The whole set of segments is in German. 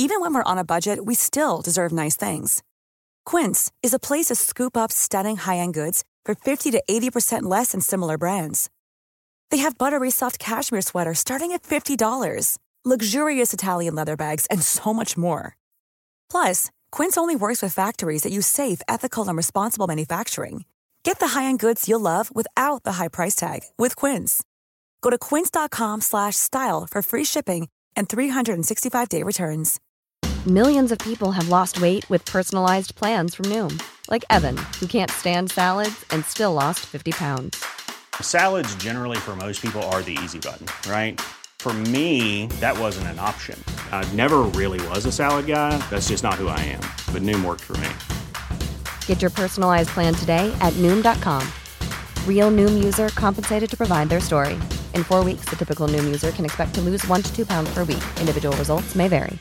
Even when we're on a budget, we still deserve nice things. Quince is a place to scoop up stunning high-end goods for 50 to 80% less than similar brands. They have buttery soft cashmere sweaters starting at $50, luxurious Italian leather bags, and so much more. Plus, Quince only works with factories that use safe, ethical, and responsible manufacturing. Get the high-end goods you'll love without the high price tag with Quince. Go to quince.com/style for free shipping and 365-day returns. Millions of people have lost weight with personalized plans from Noom. Like Evan, who can't stand salads and still lost 50 pounds. Salads generally for most people are the easy button, right? For me, that wasn't an option. I never really was a salad guy. That's just not who I am. But Noom worked for me. Get your personalized plan today at Noom.com. Real Noom user compensated to provide their story. In 4 weeks, the typical Noom user can expect to lose 1 to 2 pounds per week. Individual results may vary.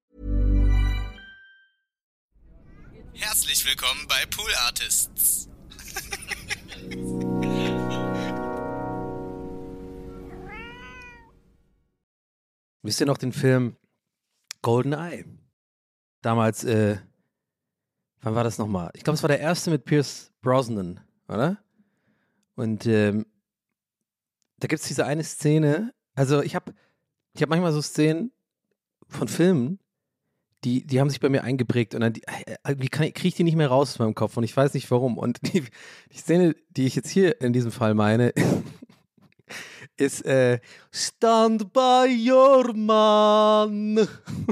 Herzlich willkommen bei Pool Artists. Wisst ihr noch den Film GoldenEye? Damals, wann war das nochmal? Ich glaube, es war der erste mit Pierce Brosnan, oder? Und da gibt es diese eine Szene, also ich hab manchmal so Szenen von Filmen, die haben sich bei mir eingeprägt und dann kriege ich die nicht mehr raus aus meinem Kopf und ich weiß nicht warum. Und die Szene, die ich jetzt hier in diesem Fall meine, ist Stand by your man.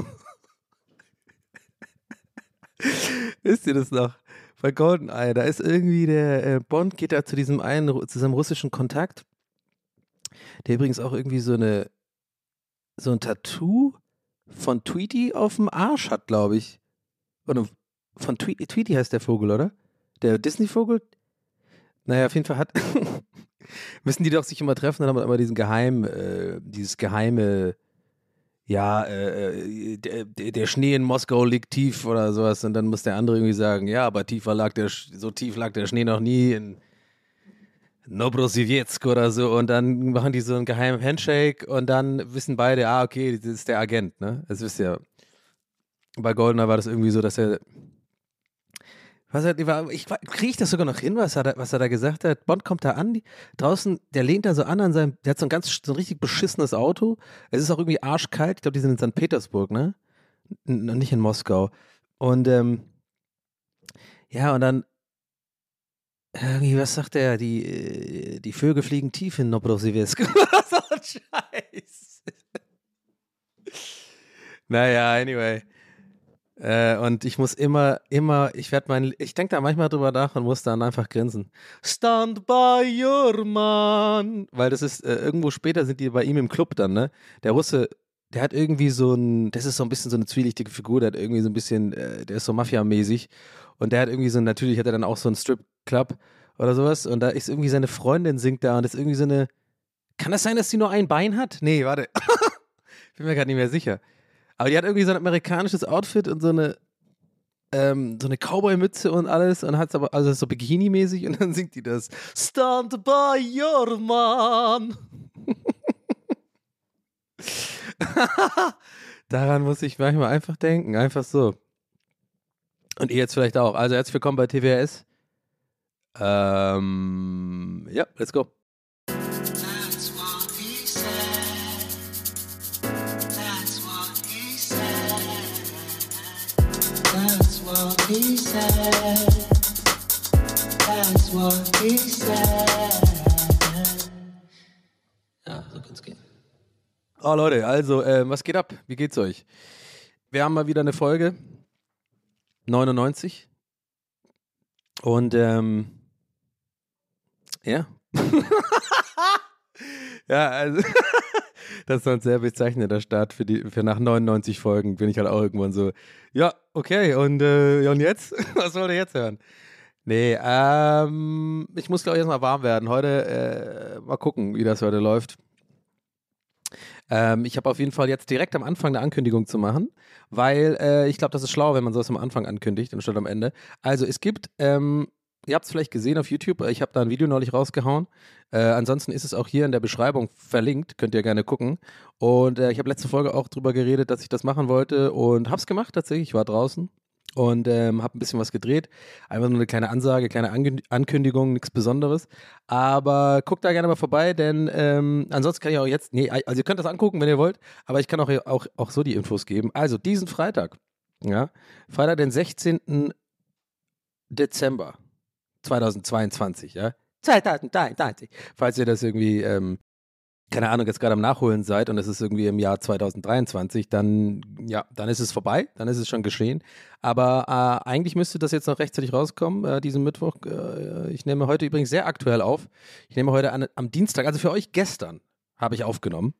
Wisst ihr das noch? Bei GoldenEye, da ist irgendwie der Bond geht da zu seinem russischen Kontakt, der übrigens auch irgendwie so ein Tattoo von Tweety auf dem Arsch hat, glaube ich. Oder von Tweety heißt der Vogel, oder? Der Disney-Vogel? Naja, auf jeden Fall müssen die doch sich immer treffen, dann haben wir immer dieses geheime, ja, der Schnee in Moskau liegt tief oder sowas und dann muss der andere irgendwie sagen, ja, aber so tief lag der Schnee noch nie in Nobrosivjetsk oder so und dann machen die so einen geheimen Handshake und dann wissen beide, okay, das ist der Agent, ne? Das wisst ihr. Bei GoldenEye war das irgendwie so, dass er kriege ich das sogar noch hin, was er da gesagt hat? Bond kommt da an, draußen, der lehnt da so an seinem, der hat so ein richtig beschissenes Auto. Es ist auch irgendwie arschkalt. Ich glaube, die sind in St. Petersburg, ne? Nicht in Moskau. Und, ja, und dann, irgendwie, was sagt er? Die Vögel fliegen tief in Nobrosivjetsk. So ein Scheiß. Naja, anyway. Und ich muss ich denke da manchmal drüber nach und muss dann einfach grinsen. Stand by your man. Weil das ist, irgendwo später sind die bei ihm im Club dann, ne? Der Russe, der hat irgendwie das ist so ein bisschen so eine zwielichtige Figur, der hat irgendwie so ein bisschen, der ist so Mafia-mäßig und der hat irgendwie natürlich hat er dann auch so einen Strip-Club oder sowas und da ist irgendwie seine Freundin singt da und das ist irgendwie so kann das sein, dass sie nur ein Bein hat? Nee, warte. Bin mir gerade nicht mehr sicher. Aber die hat irgendwie so ein amerikanisches Outfit und so eine Cowboy-Mütze und alles und hat es aber, also so Bikini-mäßig und dann singt die das Stand by your man. Daran muss ich manchmal einfach denken, einfach so. Und ihr jetzt vielleicht auch. Also herzlich willkommen bei TWS. Ja, let's go. He said, that's what he said. Ja, so kann's gehen. Oh Leute, also, was geht ab? Wie geht's euch? Wir haben mal wieder eine Folge 99 und ja. Ja, also das ist ein sehr bezeichnender Start für nach 99 Folgen bin ich halt auch irgendwann so, ja, okay, und jetzt? Was wollt ihr jetzt hören? Nee, ich muss, glaube ich, erstmal warm werden. Heute, mal gucken, wie das heute läuft. Ich habe auf jeden Fall jetzt direkt am Anfang eine Ankündigung zu machen, weil ich glaube, das ist schlau, wenn man sowas am Anfang ankündigt anstatt am Ende. Also es gibt Ihr habt es vielleicht gesehen auf YouTube, ich habe da ein Video neulich rausgehauen. Ansonsten ist es auch hier in der Beschreibung verlinkt, könnt ihr gerne gucken. Und ich habe letzte Folge auch drüber geredet, dass ich das machen wollte und habe es gemacht tatsächlich. Ich war draußen und habe ein bisschen was gedreht. Einfach nur eine kleine Ansage, kleine Ankündigung, nichts Besonderes. Aber guckt da gerne mal vorbei, denn ansonsten kann ich auch jetzt, also ihr könnt das angucken, wenn ihr wollt, aber ich kann auch so die Infos geben. Also diesen Freitag, ja, Freitag, den 16. Dezember 2022, ja. 2022. Falls ihr das irgendwie, keine Ahnung, jetzt gerade am Nachholen seid und es ist irgendwie im Jahr 2023, dann ist es vorbei, dann ist es schon geschehen. Aber eigentlich müsste das jetzt noch rechtzeitig rauskommen, diesen Mittwoch. Ich nehme heute übrigens sehr aktuell auf. Ich nehme heute am Dienstag, also für euch gestern, habe ich aufgenommen.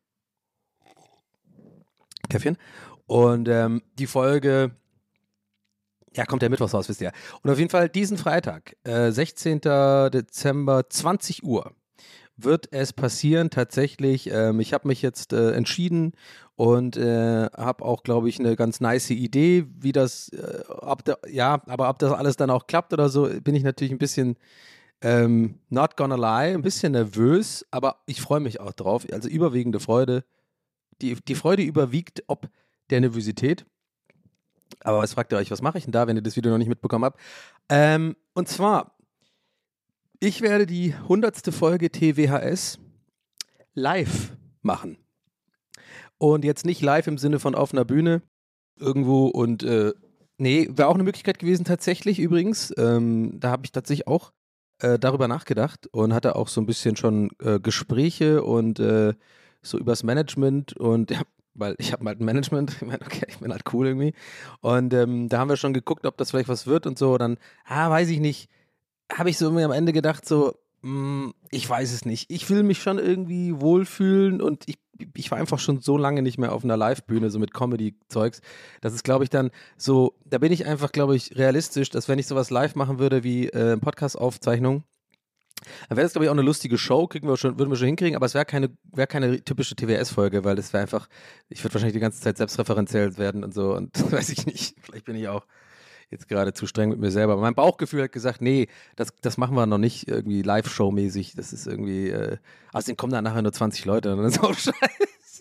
Käffchen. Und die Folge, ja, kommt der Mittwoch raus, wisst ihr. Und auf jeden Fall diesen Freitag, 16. Dezember, 20 Uhr, wird es passieren tatsächlich. Ich habe mich jetzt entschieden und habe auch, glaube ich, eine ganz nice Idee, wie das, aber ob das alles dann auch klappt oder so, bin ich natürlich ein bisschen, not gonna lie, ein bisschen nervös, aber ich freue mich auch drauf. Also überwiegende Freude. Die Freude überwiegt ob der Nervosität. Aber was fragt ihr euch, was mache ich denn da, wenn ihr das Video noch nicht mitbekommen habt? Und zwar, ich werde die 100. Folge TWHS live machen. Und jetzt nicht live im Sinne von auf einer Bühne irgendwo und wäre auch eine Möglichkeit gewesen tatsächlich übrigens. Da habe ich tatsächlich auch darüber nachgedacht und hatte auch so ein bisschen schon Gespräche und so übers Management und ja, weil ich habe halt ein Management, ich meine, okay, ich bin halt cool irgendwie. Und da haben wir schon geguckt, ob das vielleicht was wird und so. Dann, weiß ich nicht, habe ich so mir am Ende gedacht, so, ich weiß es nicht. Ich will mich schon irgendwie wohlfühlen und ich war einfach schon so lange nicht mehr auf einer Live-Bühne, so mit Comedy-Zeugs. Das ist, glaube ich, dann so, da bin ich einfach, glaube ich, realistisch, dass wenn ich sowas live machen würde wie Podcast-Aufzeichnung, dann wäre das, glaube ich, auch eine lustige Show, würden wir schon hinkriegen, aber es wäre keine typische TWS-Folge, weil das wäre einfach, ich würde wahrscheinlich die ganze Zeit selbstreferenziell werden und so und weiß ich nicht, vielleicht bin ich auch jetzt gerade zu streng mit mir selber. Aber mein Bauchgefühl hat gesagt, nee, das machen wir noch nicht irgendwie Live-Show-mäßig, das ist irgendwie, außerdem kommen da nachher nur 20 Leute und dann ist auch scheiße.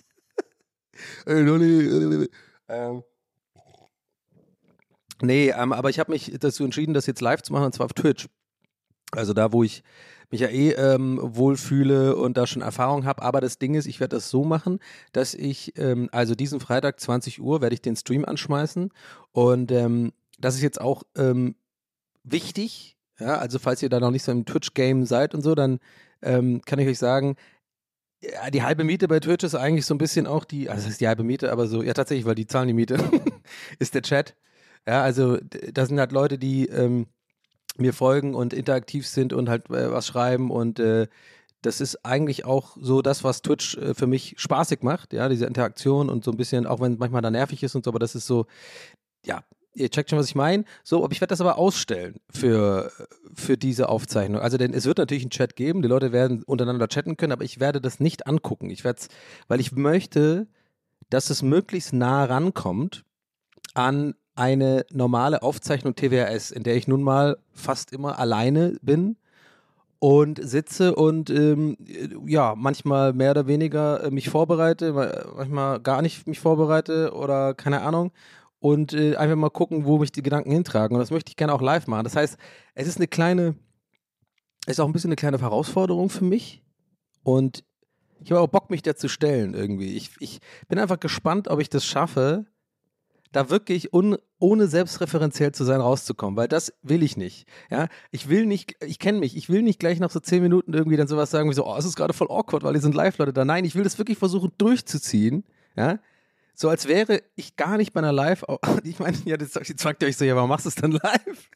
Aber ich habe mich dazu entschieden, das jetzt live zu machen und zwar auf Twitch. Also da, wo ich mich ja wohlfühle und da schon Erfahrung habe. Aber das Ding ist, ich werde das so machen, dass ich, also diesen Freitag 20 Uhr werde ich den Stream anschmeißen. Und das ist jetzt auch wichtig. Ja, also falls ihr da noch nicht so im Twitch-Game seid und so, dann kann ich euch sagen, ja, die halbe Miete bei Twitch ist eigentlich so ein bisschen auch also das ist die halbe Miete, aber so, ja tatsächlich, weil die zahlen die Miete, ist der Chat. Ja, also das sind halt Leute, die mir folgen und interaktiv sind und halt was schreiben und das ist eigentlich auch so das, was Twitch für mich spaßig macht, ja, diese Interaktion und so ein bisschen, auch wenn es manchmal da nervig ist und so, aber das ist so, ja, ihr checkt schon, was ich meine. So, aber ich werde das aber ausstellen für diese Aufzeichnung. Also, denn es wird natürlich einen Chat geben, die Leute werden untereinander chatten können, aber ich werde das nicht angucken. Weil ich möchte, dass es möglichst nah rankommt an eine normale Aufzeichnung TWHS, in der ich nun mal fast immer alleine bin und sitze und manchmal mehr oder weniger mich vorbereite, manchmal gar nicht mich vorbereite oder keine Ahnung und einfach mal gucken, wo mich die Gedanken hintragen und das möchte ich gerne auch live machen. Das heißt, es ist auch ein bisschen eine kleine Herausforderung für mich und ich habe auch Bock, mich da zu stellen irgendwie. Ich bin einfach gespannt, ob ich das schaffe, da wirklich ohne selbstreferenziell zu sein rauszukommen, weil das will ich nicht. Ja, ich kenne mich, ich will nicht gleich nach so 10 Minuten irgendwie dann sowas sagen wie so, es ist gerade voll awkward, weil hier sind Live-Leute da. Nein, ich will das wirklich versuchen durchzuziehen, ja, so als wäre ich gar nicht bei einer Live, ich meine, ja, jetzt fragt ihr euch so, ja, warum machst du es dann live?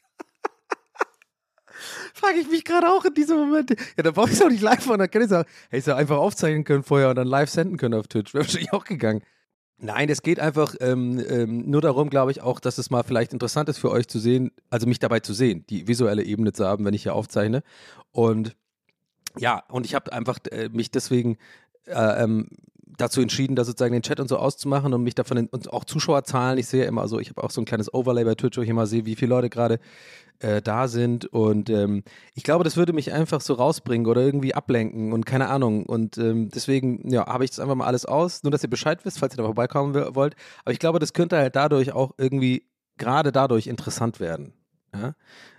Frage ich mich gerade auch in diesem Moment. Ja, da brauche ich es auch nicht live machen, dann kann ich es auch, hätte ich es einfach aufzeichnen können vorher und dann live senden können auf Twitch, wäre wahrscheinlich auch gegangen. Nein, es geht einfach nur darum, glaube ich, auch, dass es mal vielleicht interessant ist für euch zu sehen, also mich dabei zu sehen, die visuelle Ebene zu haben, wenn ich hier aufzeichne. Und ja, und ich habe einfach mich deswegen dazu entschieden, da sozusagen den Chat und so auszumachen und mich davon und auch Zuschauerzahlen. Ich sehe immer so, ich habe auch so ein kleines Overlay bei Twitch, wo ich immer sehe, wie viele Leute gerade da sind und ich glaube, das würde mich einfach so rausbringen oder irgendwie ablenken und keine Ahnung und deswegen, ja, habe ich das einfach mal alles aus, nur dass ihr Bescheid wisst, falls ihr da vorbeikommen wollt, aber ich glaube, das könnte halt dadurch auch irgendwie, gerade dadurch interessant werden, ja.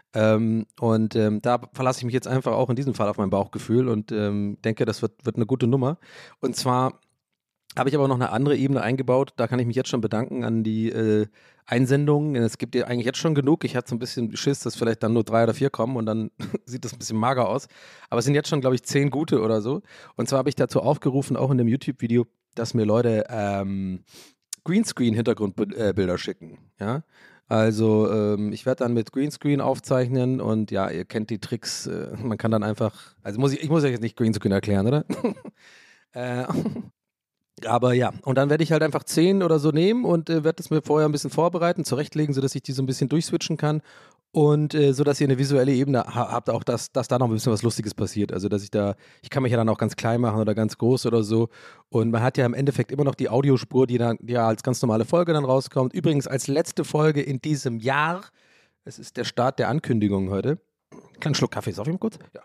Da verlasse ich mich jetzt einfach auch in diesem Fall auf mein Bauchgefühl und denke, das wird eine gute Nummer. Und zwar habe ich aber noch eine andere Ebene eingebaut. Da kann ich mich jetzt schon bedanken an die Einsendungen. Es gibt ja eigentlich jetzt schon genug. Ich hatte so ein bisschen Schiss, dass vielleicht dann nur 3 oder 4 kommen und dann sieht das ein bisschen mager aus. Aber es sind jetzt schon, glaube ich, 10 gute oder so. Und zwar habe ich dazu aufgerufen, auch in dem YouTube-Video, dass mir Leute Greenscreen-Hintergrundbilder schicken. Ja. Also ich werde dann mit Greenscreen aufzeichnen und ja, ihr kennt die Tricks. Man kann dann einfach, also ich muss euch jetzt nicht Greenscreen erklären, oder? Aber ja, und dann werde ich halt einfach 10 oder so nehmen und werde das mir vorher ein bisschen vorbereiten, zurechtlegen, sodass ich die so ein bisschen durchswitchen kann und sodass ihr eine visuelle Ebene habt, auch dass da noch ein bisschen was Lustiges passiert. Also dass ich kann mich ja dann auch ganz klein machen oder ganz groß oder so und man hat ja im Endeffekt immer noch die Audiospur, die dann ja als ganz normale Folge dann rauskommt. Übrigens als letzte Folge in diesem Jahr, es ist der Start der Ankündigung heute. Kleinen Schluck Kaffee, sauf ich mal kurz? Ja.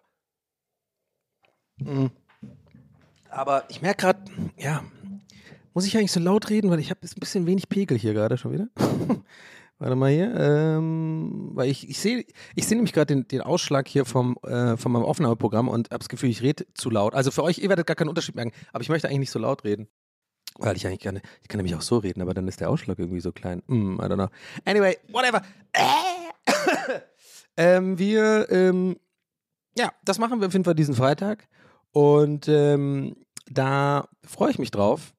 Aber ich merke gerade, ja, muss ich eigentlich so laut reden, weil ich habe ein bisschen wenig Pegel hier gerade schon wieder. Warte mal hier, weil ich sehe nämlich gerade den Ausschlag hier von meinem Aufnahmeprogramm und habe das Gefühl, ich rede zu laut. Also für euch, ihr werdet gar keinen Unterschied merken, aber ich möchte eigentlich nicht so laut reden. Weil ich kann nämlich auch so reden, aber dann ist der Ausschlag irgendwie so klein. I don't know. Anyway, whatever. Ja, das machen wir auf jeden Fall diesen Freitag und da freue ich mich drauf.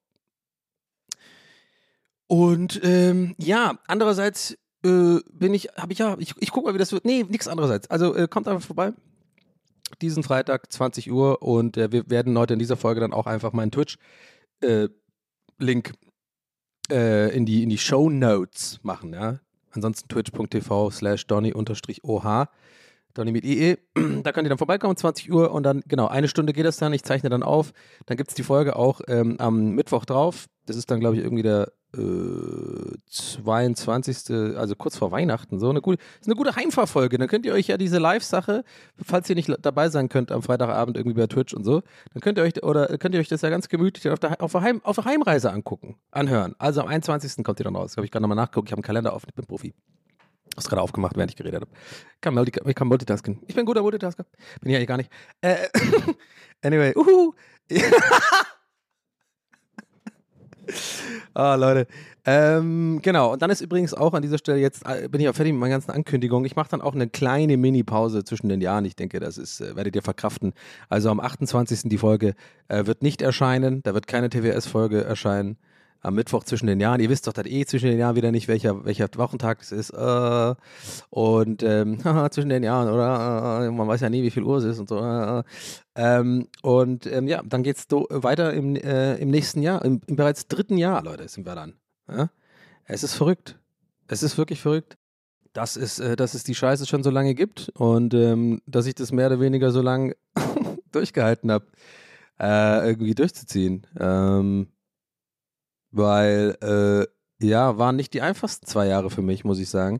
Und ja, andererseits ich gucke mal, wie das wird. Nee, nichts andererseits. Also kommt einfach vorbei. Diesen Freitag, 20 Uhr. Und wir werden heute in dieser Folge dann auch einfach meinen Twitch-Link in die Show-Notes machen. Ja? Ansonsten twitch.tv/Donny_OH. Donny mit IE. Da könnt ihr dann vorbeikommen, 20 Uhr. Und dann, genau, 1 Stunde geht das dann. Ich zeichne dann auf. Dann gibt es die Folge auch am Mittwoch drauf. Das ist dann, glaube ich, irgendwie der 22., also kurz vor Weihnachten, so ist eine gute Heimfahrfolge. Dann könnt ihr euch ja diese Live-Sache, falls ihr nicht dabei sein könnt am Freitagabend irgendwie bei Twitch und so, dann könnt ihr euch das ja ganz gemütlich auf der Heimreise anhören. Also am 21. kommt ihr dann raus. Habe ich gerade nochmal nachgeguckt, ich habe einen Kalender auf, ich bin Profi. Ich habe es gerade aufgemacht, während ich geredet habe. Ich kann Multitasking. Ich bin ein guter Multitasker. Bin ich eigentlich gar nicht. Anyway, Leute. Genau, und dann ist übrigens auch an dieser Stelle, jetzt bin ich auch fertig mit meinen ganzen Ankündigungen. Ich mache dann auch eine kleine Mini-Pause zwischen den Jahren. Ich denke, das werdet ihr verkraften. Also am 28. die Folge wird nicht erscheinen. Da wird keine TWS-Folge erscheinen. Am Mittwoch zwischen den Jahren. Ihr wisst doch, dass zwischen den Jahren wieder nicht, welcher Wochentag es ist. Zwischen den Jahren, oder? Man weiß ja nie, wie viel Uhr es ist und so. Ja, dann geht's weiter im nächsten Jahr. Im bereits 3. Jahr, Leute, sind wir dann. Ja? Es ist verrückt. Es ist wirklich verrückt. Dass es die Scheiße schon so lange gibt und dass ich das mehr oder weniger so lange durchgehalten habe, irgendwie durchzuziehen. Weil, waren nicht die einfachsten 2 Jahre für mich, muss ich sagen.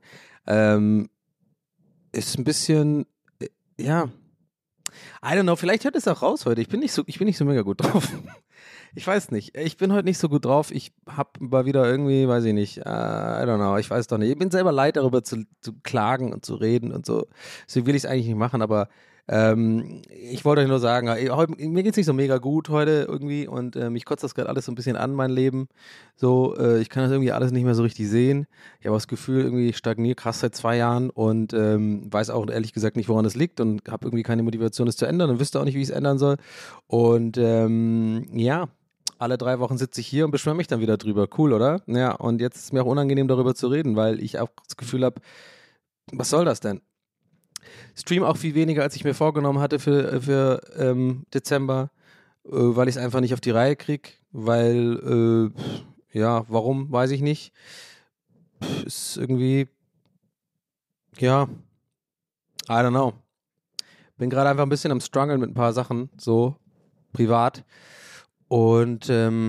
Ist ein bisschen, I don't know, vielleicht hört es auch raus heute. Ich bin nicht so mega gut drauf. Ich weiß nicht. Ich bin heute nicht so gut drauf. Ich hab mal wieder irgendwie, weiß ich nicht, I don't know, ich weiß doch nicht. Ich bin selber leid, darüber zu klagen und zu reden und so. Deswegen will ich es eigentlich nicht machen, aber ich wollte euch nur sagen, mir geht es nicht so mega gut heute irgendwie und mich kotzt das gerade alles so ein bisschen an, mein Leben. So, ich kann das irgendwie alles nicht mehr so richtig sehen. Ich habe das Gefühl, irgendwie ich stagniere krass seit 2 Jahren und weiß auch ehrlich gesagt nicht, woran es liegt und habe irgendwie keine Motivation, es zu ändern und wüsste auch nicht, wie ich es ändern soll. Und alle 3 Wochen sitze ich hier und beschwere mich dann wieder drüber. Cool, oder? Ja, und jetzt ist es mir auch unangenehm, darüber zu reden, weil ich auch das Gefühl habe, was soll das denn? Stream auch viel weniger, als ich mir vorgenommen hatte für Dezember, weil ich es einfach nicht auf die Reihe kriege, weil, warum, weiß ich nicht. Ist irgendwie, I don't know. Bin gerade einfach ein bisschen am struggeln mit ein paar Sachen, so privat Und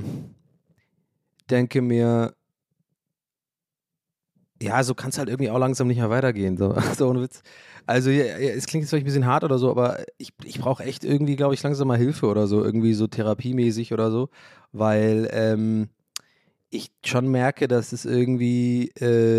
denke mir, ja, so kann es halt irgendwie auch langsam nicht mehr weitergehen. So, so ohne Witz. Also, ja, es klingt jetzt vielleicht ein bisschen hart oder so, aber ich brauche echt irgendwie, glaube ich, langsam mal Hilfe oder so, irgendwie so therapiemäßig oder so, weil ich schon merke, dass es irgendwie,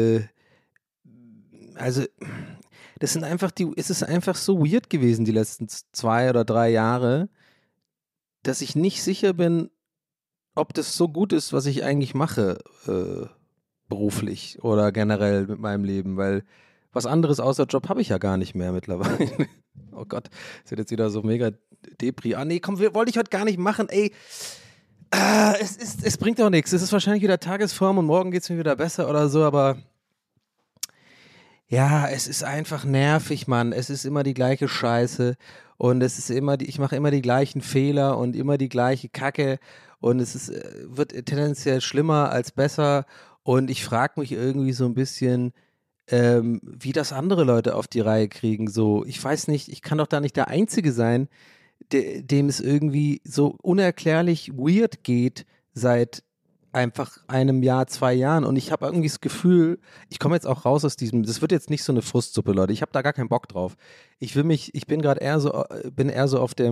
also, es ist einfach so weird gewesen, die letzten 2 oder 3 Jahre, dass ich nicht sicher bin, ob das so gut ist, was ich eigentlich mache, beruflich oder generell mit meinem Leben, weil was anderes außer Job habe ich ja gar nicht mehr mittlerweile. Oh Gott, das wird jetzt wieder so mega Depri. Ah nee, komm, wollte ich heute gar nicht machen, ey. Es bringt auch nichts. Es ist wahrscheinlich wieder Tagesform und morgen geht es mir wieder besser oder so, aber ja, es ist einfach nervig, Mann. Es ist immer die gleiche Scheiße und es ist ich mache immer die gleichen Fehler und immer die gleiche Kacke und wird tendenziell schlimmer als besser und ich frage mich irgendwie so ein bisschen, wie das andere Leute auf die Reihe kriegen. So, ich weiß nicht, ich kann doch da nicht der Einzige sein, dem es irgendwie so unerklärlich weird geht seit einfach einem Jahr, 2 Jahren und ich habe irgendwie das Gefühl, ich komme jetzt auch raus aus das wird jetzt nicht so eine Frustsuppe, Leute, ich habe da gar keinen Bock drauf. Ich bin gerade eher so auf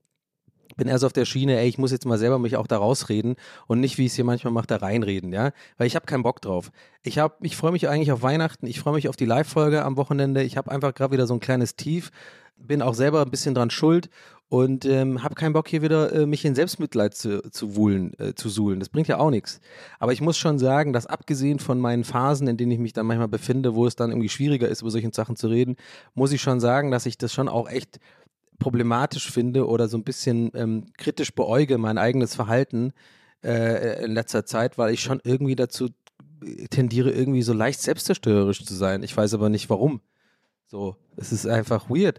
der Schiene, ey, ich muss jetzt mal selber mich auch da rausreden und nicht, wie ich es hier manchmal mache, da reinreden, ja, weil ich habe keinen Bock drauf. Ich freue mich eigentlich auf Weihnachten, ich freue mich auf die Live-Folge am Wochenende, ich habe einfach gerade wieder so ein kleines Tief, bin auch selber ein bisschen dran schuld und habe keinen Bock hier wieder mich in Selbstmitleid zu suhlen. Das bringt ja auch nichts. Aber ich muss schon sagen, dass abgesehen von meinen Phasen, in denen ich mich dann manchmal befinde, wo es dann irgendwie schwieriger ist, über solche Sachen zu reden, muss ich schon sagen, dass ich das schon auch echt problematisch finde oder so ein bisschen kritisch beäuge mein eigenes Verhalten in letzter Zeit, weil ich schon irgendwie dazu tendiere, irgendwie so leicht selbstzerstörerisch zu sein. Ich weiß aber nicht warum. So, es ist einfach weird.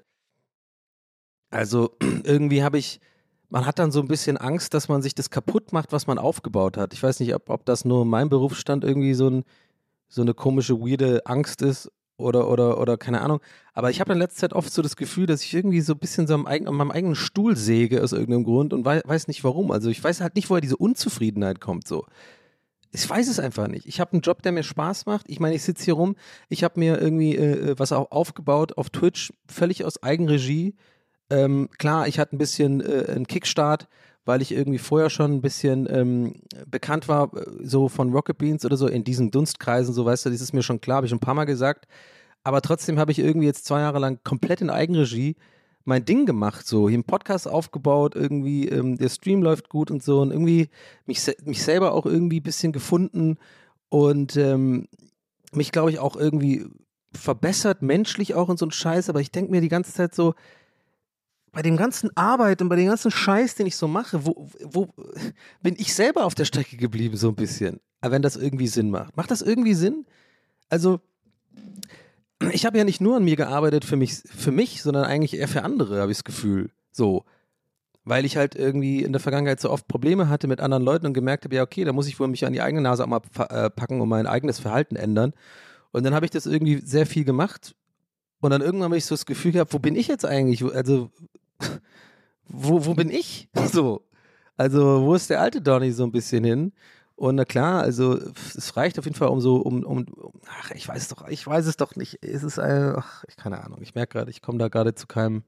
Also irgendwie man hat dann so ein bisschen Angst, dass man sich das kaputt macht, was man aufgebaut hat. Ich weiß nicht, ob das nur in meinem Berufsstand irgendwie so eine komische, weirde Angst ist oder keine Ahnung. Aber ich habe in letzter Zeit oft so das Gefühl, dass ich irgendwie so ein bisschen so an meinem eigenen Stuhl säge aus irgendeinem Grund und weiß nicht warum. Also ich weiß halt nicht, woher diese Unzufriedenheit kommt so. Ich weiß es einfach nicht. Ich habe einen Job, der mir Spaß macht. Ich meine, ich sitze hier rum. Ich habe mir irgendwie was auch aufgebaut auf Twitch, völlig aus Eigenregie. Klar, ich hatte ein bisschen einen Kickstart, weil ich irgendwie vorher schon ein bisschen bekannt war, so von Rocket Beans oder so, in diesen Dunstkreisen, so weißt du, das ist mir schon klar, habe ich schon ein paar Mal gesagt. Aber trotzdem habe ich irgendwie jetzt 2 Jahre lang komplett in Eigenregie mein Ding gemacht, so, hier einen Podcast aufgebaut, irgendwie, der Stream läuft gut und so und irgendwie mich selber auch irgendwie ein bisschen gefunden und mich, glaube ich, auch irgendwie verbessert, menschlich auch und so ein Scheiß, aber ich denke mir die ganze Zeit so, bei dem ganzen Arbeit und bei dem ganzen Scheiß, den ich so mache, wo bin ich selber auf der Strecke geblieben, so ein bisschen, wenn das irgendwie Sinn macht. Macht das irgendwie Sinn? Also, ich habe ja nicht nur an mir gearbeitet für mich, sondern eigentlich eher für andere, habe ich das Gefühl. So. Weil ich halt irgendwie in der Vergangenheit so oft Probleme hatte mit anderen Leuten und gemerkt habe, ja, okay, da muss ich wohl mich an die eigene Nase auch mal packen und mein eigenes Verhalten ändern. Und dann habe ich das irgendwie sehr viel gemacht. Und dann irgendwann habe ich so das Gefühl gehabt, wo bin ich jetzt eigentlich? Also, wo bin ich? So. Also, wo ist der alte Donny so ein bisschen hin? Und na klar, also es reicht auf jeden Fall ach, ich weiß es doch nicht. Es ist keine Ahnung. Ich merke gerade, ich komme da gerade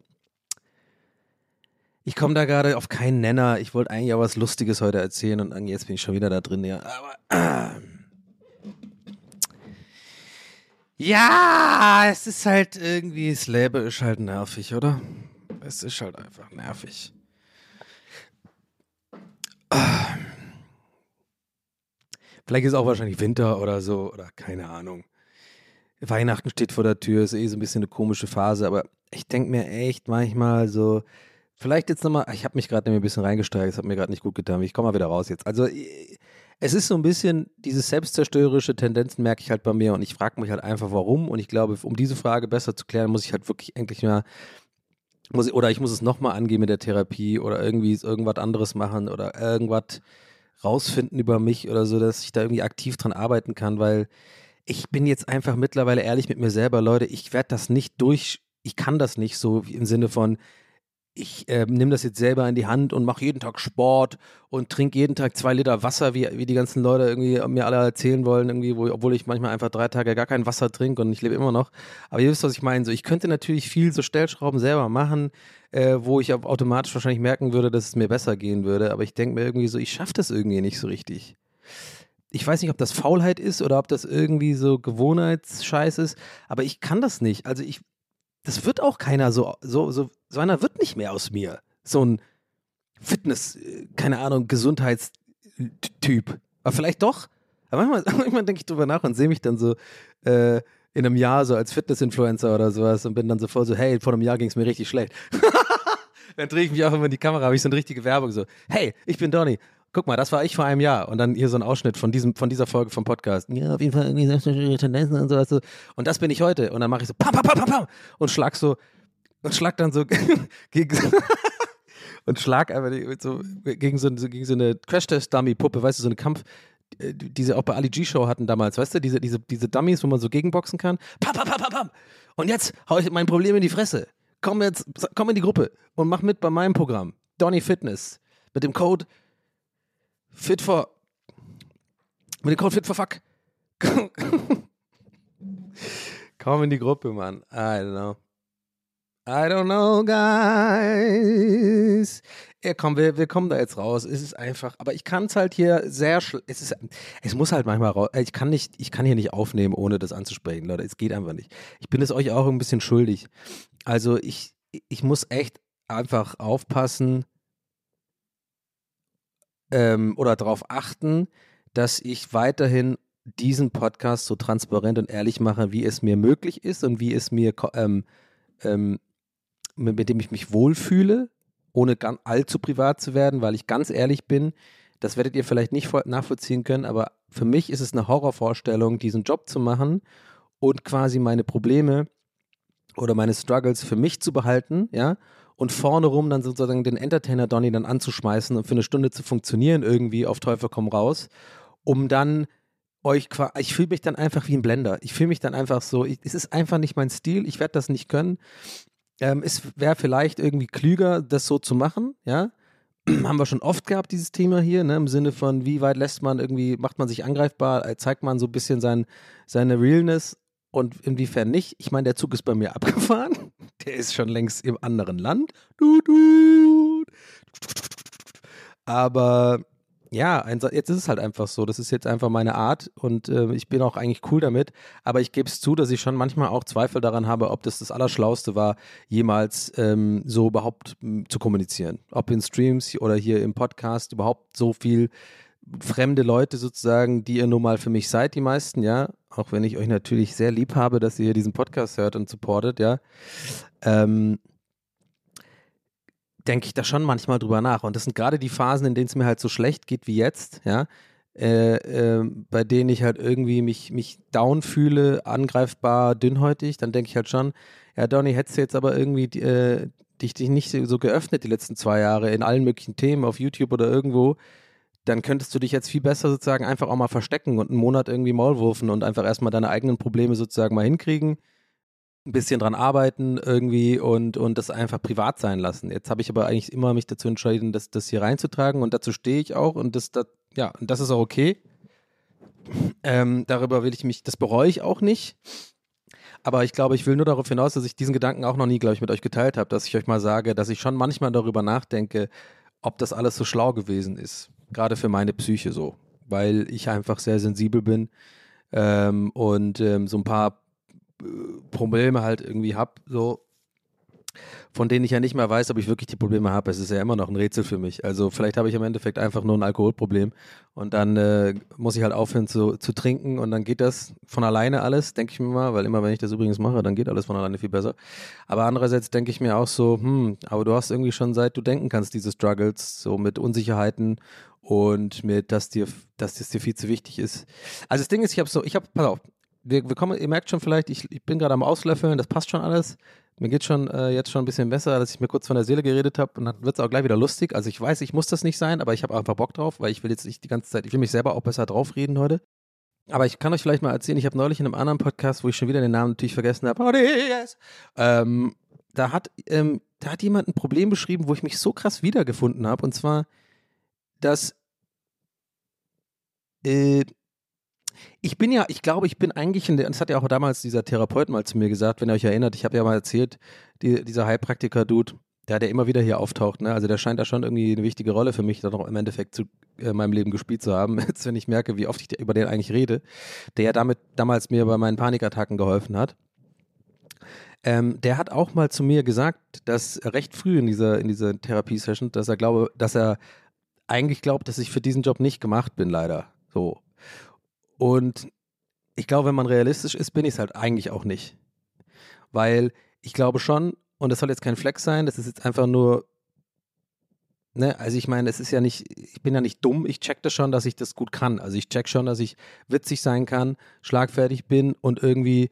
auf keinen Nenner. Ich wollte eigentlich auch was Lustiges heute erzählen und jetzt bin ich schon wieder da drin, ja. Aber ja, es ist halt irgendwie, das Leben ist halt nervig, oder? Es ist halt einfach nervig. Vielleicht ist auch wahrscheinlich Winter oder so, oder keine Ahnung. Weihnachten steht vor der Tür, ist so ein bisschen eine komische Phase, aber ich denke mir echt manchmal so, vielleicht jetzt nochmal, ich habe mich gerade ein bisschen reingesteigert, es hat mir gerade nicht gut getan, ich komme mal wieder raus jetzt. Also es ist so ein bisschen, diese selbstzerstörerische Tendenzen merke ich halt bei mir und ich frage mich halt einfach, warum und ich glaube, um diese Frage besser zu klären, muss ich halt wirklich endlich mal, ich muss es nochmal angehen mit der Therapie oder irgendwie irgendwas anderes machen oder irgendwas rausfinden über mich oder so, dass ich da irgendwie aktiv dran arbeiten kann, weil ich bin jetzt einfach mittlerweile ehrlich mit mir selber, Leute, ich kann das nicht so im Sinne von, ich nehme das jetzt selber in die Hand und mache jeden Tag Sport und trinke jeden Tag 2 Liter Wasser, wie die ganzen Leute irgendwie mir alle erzählen wollen, irgendwie, obwohl ich manchmal einfach 3 Tage gar kein Wasser trinke und ich lebe immer noch. Aber ihr wisst, was ich meine. So, ich könnte natürlich viel so Stellschrauben selber machen, wo ich automatisch wahrscheinlich merken würde, dass es mir besser gehen würde. Aber ich denke mir irgendwie so, ich schaffe das irgendwie nicht so richtig. Ich weiß nicht, ob das Faulheit ist oder ob das irgendwie so Gewohnheitsscheiß ist, aber ich kann das nicht. Also das wird auch keiner so einer wird nicht mehr aus mir. So ein Fitness, keine Ahnung, Gesundheitstyp. Aber vielleicht doch. Aber manchmal denke ich drüber nach und sehe mich dann so in einem Jahr so als Fitness-Influencer oder sowas und bin dann so voll so, hey, vor einem Jahr ging es mir richtig schlecht. Dann drehe ich mich auch immer in die Kamera, habe ich so eine richtige Werbung so, hey, ich bin Donny. Guck mal, das war ich vor einem Jahr. Und dann hier so ein Ausschnitt von dieser Folge vom Podcast. Ja, auf jeden Fall irgendwie selbstständige Tendenzen und sowas. Und das bin ich heute. Und dann mache ich so pam, pam, pam, pam, pam. Und schlag dann so gegen und schlag einfach so gegen so eine Crash-Test-Dummy-Puppe, weißt du, so eine Kampf, die sie auch bei Ali G-Show hatten damals, weißt du, diese Dummies, wo man so gegenboxen kann. Pam, pam, pam, pam, pam. Und jetzt hau ich mein Problem in die Fresse. Komm in die Gruppe und mach mit bei meinem Programm. Donny Fitness. Mit dem Code Fit for Fuck. Komm in die Gruppe, Mann. I don't know, guys. Ja, komm, wir kommen da jetzt raus. Es ist einfach, aber ich kann es halt hier es muss halt manchmal raus. Ich kann hier nicht aufnehmen, ohne das anzusprechen, Leute. Es geht einfach nicht. Ich bin es euch auch ein bisschen schuldig. Also ich muss echt einfach aufpassen, oder darauf achten, dass ich weiterhin diesen Podcast so transparent und ehrlich mache, wie es mir möglich ist und wie es mir, mit dem ich mich wohlfühle, ohne allzu privat zu werden, weil ich ganz ehrlich bin, das werdet ihr vielleicht nicht nachvollziehen können, aber für mich ist es eine Horrorvorstellung, diesen Job zu machen und quasi meine Probleme oder meine Struggles für mich zu behalten, ja, und vorne rum dann sozusagen den Entertainer Donny dann anzuschmeißen und für eine Stunde zu funktionieren irgendwie auf Teufel komm raus, um dann ich fühle mich dann einfach wie ein Blender. Ich fühle mich dann einfach so, es ist einfach nicht mein Stil, ich werde das nicht können. Es wäre vielleicht irgendwie klüger, das so zu machen, ja. Haben wir schon oft gehabt, dieses Thema hier, ne? Im Sinne von, wie weit macht man sich angreifbar, zeigt man so ein bisschen seine Realness und inwiefern nicht. Ich meine, der Zug ist bei mir abgefahren. Der ist schon längst im anderen Land. Aber ja, jetzt ist es halt einfach so. Das ist jetzt einfach meine Art und ich bin auch eigentlich cool damit. Aber ich gebe es zu, dass ich schon manchmal auch Zweifel daran habe, ob das Allerschlauste war, jemals so überhaupt zu kommunizieren. Ob in Streams oder hier im Podcast überhaupt so viel fremde Leute sozusagen, die ihr nun mal für mich seid, die meisten, ja. Auch wenn ich euch natürlich sehr lieb habe, dass ihr hier diesen Podcast hört und supportet, ja. Denke ich da schon manchmal drüber nach. Und das sind gerade die Phasen, in denen es mir halt so schlecht geht wie jetzt, ja, bei denen ich halt irgendwie mich down fühle, angreifbar, dünnhäutig, dann denke ich halt schon, ja, Donny, hättest du jetzt aber irgendwie dich nicht so geöffnet die letzten 2 Jahre in allen möglichen Themen auf YouTube oder irgendwo, dann könntest du dich jetzt viel besser sozusagen einfach auch mal verstecken und einen Monat irgendwie Maulwurfen und einfach erstmal deine eigenen Probleme sozusagen mal hinkriegen, ein bisschen dran arbeiten irgendwie und das einfach privat sein lassen. Jetzt habe ich aber eigentlich immer mich dazu entschieden, das hier reinzutragen und dazu stehe ich auch und das ist auch okay. Das bereue ich auch nicht. Aber ich glaube, ich will nur darauf hinaus, dass ich diesen Gedanken auch noch nie, glaube ich, mit euch geteilt habe, dass ich euch mal sage, dass ich schon manchmal darüber nachdenke, ob das alles so schlau gewesen ist. Gerade für meine Psyche so. Weil ich einfach sehr sensibel bin und so ein paar Probleme halt irgendwie habe, so, von denen ich ja nicht mehr weiß, ob ich wirklich die Probleme habe. Es ist ja immer noch ein Rätsel für mich. Also vielleicht habe ich im Endeffekt einfach nur ein Alkoholproblem und dann muss ich halt aufhören zu trinken und dann geht das von alleine alles, denke ich mir mal, weil immer wenn ich das übrigens mache, dann geht alles von alleine viel besser. Aber andererseits denke ich mir auch so, aber du hast irgendwie schon seit du denken kannst diese Struggles, so mit Unsicherheiten und mit, dass dir viel zu wichtig ist. Also das Ding ist, pass auf, wir kommen, ihr merkt schon vielleicht, ich bin gerade am Auslöffeln, das passt schon alles. Mir geht schon jetzt schon ein bisschen besser, dass ich mir kurz von der Seele geredet habe und dann wird es auch gleich wieder lustig. Also ich weiß, ich muss das nicht sein, aber ich habe einfach Bock drauf, weil ich will jetzt nicht die ganze Zeit, ich will mich selber auch besser draufreden heute. Aber ich kann euch vielleicht mal erzählen, ich habe neulich in einem anderen Podcast, wo ich schon wieder den Namen natürlich vergessen habe, da hat jemand ein Problem beschrieben, wo ich mich so krass wiedergefunden habe. Und zwar, dass ich glaube, ich bin eigentlich das hat ja auch damals dieser Therapeut mal zu mir gesagt, wenn ihr euch erinnert, ich habe ja mal erzählt, dieser Heilpraktiker-Dude, der immer wieder hier auftaucht, ne? Also der scheint da schon irgendwie eine wichtige Rolle für mich dann auch im Endeffekt zu meinem Leben gespielt zu haben, jetzt wenn ich merke, wie oft ich über den eigentlich rede, der ja damals mir bei meinen Panikattacken geholfen hat. Der hat auch mal zu mir gesagt, dass recht früh in dieser Therapiesession, dass er eigentlich glaubt, dass ich für diesen Job nicht gemacht bin, leider. So. Und ich glaube, wenn man realistisch ist, bin ich es halt eigentlich auch nicht. Weil ich glaube schon, und das soll jetzt kein Flex sein, das ist jetzt einfach nur, ne, also ich meine, ich bin ja nicht dumm, ich check das schon, dass ich das gut kann. Also ich check schon, dass ich witzig sein kann, schlagfertig bin und irgendwie,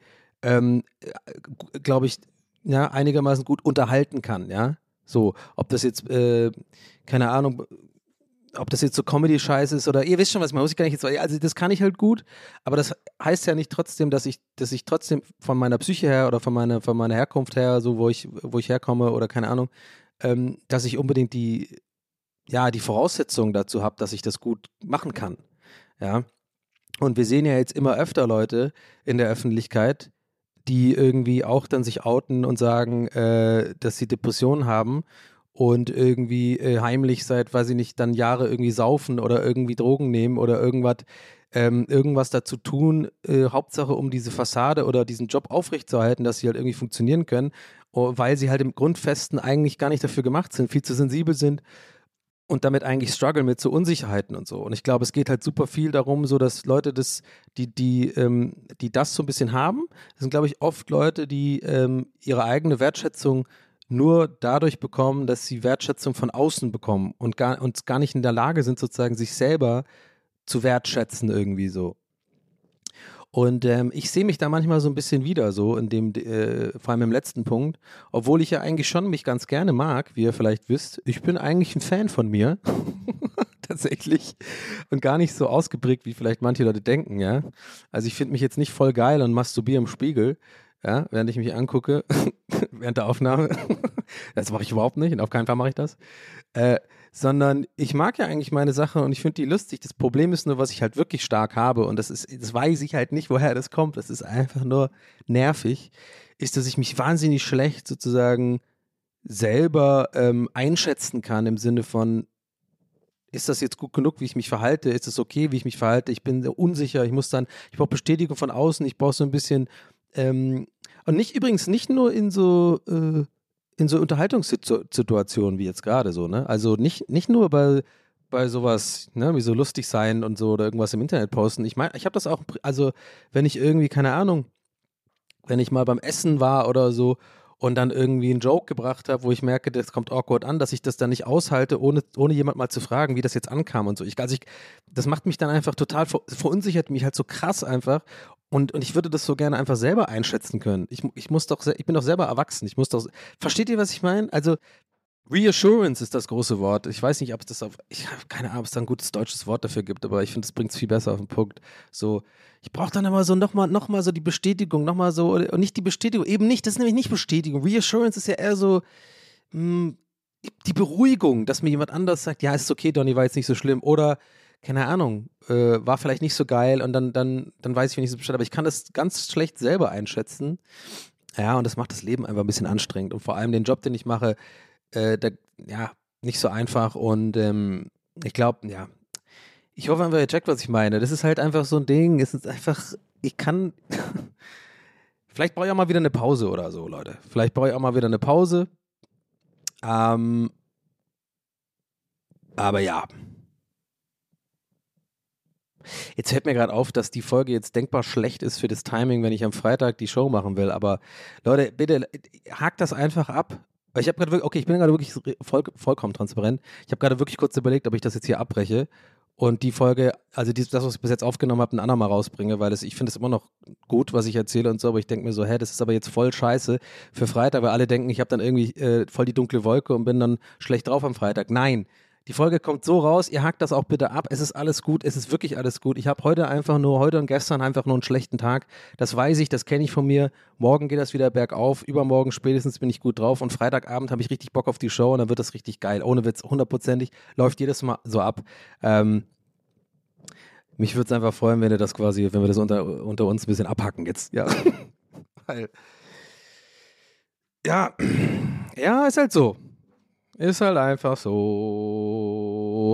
glaube ich, ja, einigermaßen gut unterhalten kann, ja. So, ob das jetzt, keine Ahnung, ob das jetzt so Comedy-Scheiß ist oder, ihr wisst schon, was ich meine, muss ich gar nicht jetzt, also das kann ich halt gut, aber das heißt ja nicht trotzdem, dass ich trotzdem von meiner Psyche her oder von meiner Herkunft her, so wo ich herkomme oder keine Ahnung, dass ich unbedingt die Voraussetzungen dazu habe, dass ich das gut machen kann, ja. Und wir sehen ja jetzt immer öfter Leute in der Öffentlichkeit, die irgendwie auch dann sich outen und sagen, dass sie Depressionen haben und irgendwie heimlich seit, weiß ich nicht, dann Jahre irgendwie saufen oder irgendwie Drogen nehmen oder irgendwas dazu tun, Hauptsache um diese Fassade oder diesen Job aufrechtzuerhalten, dass sie halt irgendwie funktionieren können, weil sie halt im Grundfesten eigentlich gar nicht dafür gemacht sind, viel zu sensibel sind und damit eigentlich strugglen mit so Unsicherheiten und so. Und ich glaube, es geht halt super viel darum, so dass Leute die das so ein bisschen haben, das sind, glaube ich, oft Leute, die ihre eigene Wertschätzung nur dadurch bekommen, dass sie Wertschätzung von außen bekommen und gar nicht in der Lage sind, sozusagen sich selber zu wertschätzen irgendwie so. Und ich sehe mich da manchmal so ein bisschen wieder so in dem, vor allem im letzten Punkt, obwohl ich ja eigentlich schon mich ganz gerne mag, wie ihr vielleicht wisst. Ich bin eigentlich ein Fan von mir, tatsächlich, und gar nicht so ausgeprägt, wie vielleicht manche Leute denken, ja. Also ich finde mich jetzt nicht voll geil und masturbiere im Spiegel, ja, während ich mich angucke, während der Aufnahme. Das mache ich überhaupt nicht und auf keinen Fall mache ich das. Sondern ich mag ja eigentlich meine Sache und ich finde die lustig. Das Problem ist nur, was ich halt wirklich stark habe und das weiß ich halt nicht, woher das kommt. Das ist einfach nur nervig, ist, dass ich mich wahnsinnig schlecht sozusagen selber einschätzen kann im Sinne von, ist das jetzt gut genug, wie ich mich verhalte? Ist es okay, wie ich mich verhalte? Ich bin unsicher, ich brauche Bestätigung von außen, ich brauche so ein bisschen und nicht nur in so Unterhaltungssituationen wie jetzt gerade so, ne? Also nicht nur bei sowas, ne, wie so lustig sein und so oder irgendwas im Internet posten. Ich meine, ich habe das auch, also wenn ich irgendwie, keine Ahnung, wenn ich mal beim Essen war oder so und dann irgendwie einen Joke gebracht habe, wo ich merke, das kommt awkward an, dass ich das dann nicht aushalte, ohne jemand mal zu fragen, wie das jetzt ankam und so. Das macht mich dann einfach total, verunsichert mich halt so krass einfach. Und ich würde das so gerne einfach selber einschätzen können. Ich bin doch selber erwachsen. Versteht ihr, was ich meine? Also, Reassurance ist das große Wort. Ich weiß nicht, ich habe keine Ahnung, ob es da ein gutes deutsches Wort dafür gibt, aber ich finde, das bringt es viel besser auf den Punkt. So, ich brauche dann immer so nochmal so die Bestätigung, nochmal so, und nicht die Bestätigung, eben nicht, das ist nämlich nicht Bestätigung. Reassurance ist ja eher so, die Beruhigung, dass mir jemand anders sagt, ja, ist okay, Donny, war jetzt nicht so schlimm, oder keine Ahnung, war vielleicht nicht so geil und dann weiß ich nicht so Bescheid, aber ich kann das ganz schlecht selber einschätzen. Ja, und das macht das Leben einfach ein bisschen anstrengend und vor allem den Job, den ich mache, nicht so einfach und ich glaube, ja, ich hoffe einfach, ihr checkt, was ich meine. Das ist halt einfach so ein Ding, es ist einfach, vielleicht brauche ich auch mal wieder eine Pause oder so, Leute. Vielleicht brauche ich auch mal wieder eine Pause. Aber ja. Jetzt fällt mir gerade auf, dass die Folge jetzt denkbar schlecht ist für das Timing, wenn ich am Freitag die Show machen will. Aber Leute, bitte hakt das einfach ab. Ich habe gerade wirklich, ich bin gerade wirklich vollkommen transparent. Ich habe gerade wirklich kurz überlegt, ob ich das jetzt hier abbreche und die Folge, also das, was ich bis jetzt aufgenommen habe, ein andermal rausbringe, weil ich finde es immer noch gut, was ich erzähle und so, aber ich denke mir so, das ist aber jetzt voll scheiße für Freitag, weil alle denken, ich habe dann irgendwie voll die dunkle Wolke und bin dann schlecht drauf am Freitag. Nein, Die Folge kommt so raus, ihr hakt das auch bitte ab. Es ist alles gut, es ist wirklich alles gut. Ich habe heute und gestern einfach nur einen schlechten Tag. Das weiß ich, das kenne ich von mir. Morgen geht das wieder bergauf, übermorgen spätestens bin ich gut drauf und Freitagabend habe ich richtig Bock auf die Show und dann wird das richtig geil. Ohne Witz, 100%ig, läuft jedes Mal so ab. Mich würde es einfach freuen, wenn wir das unter uns ein bisschen abhacken jetzt. Ja, weil, ja, ist halt so. Ist halt einfach so.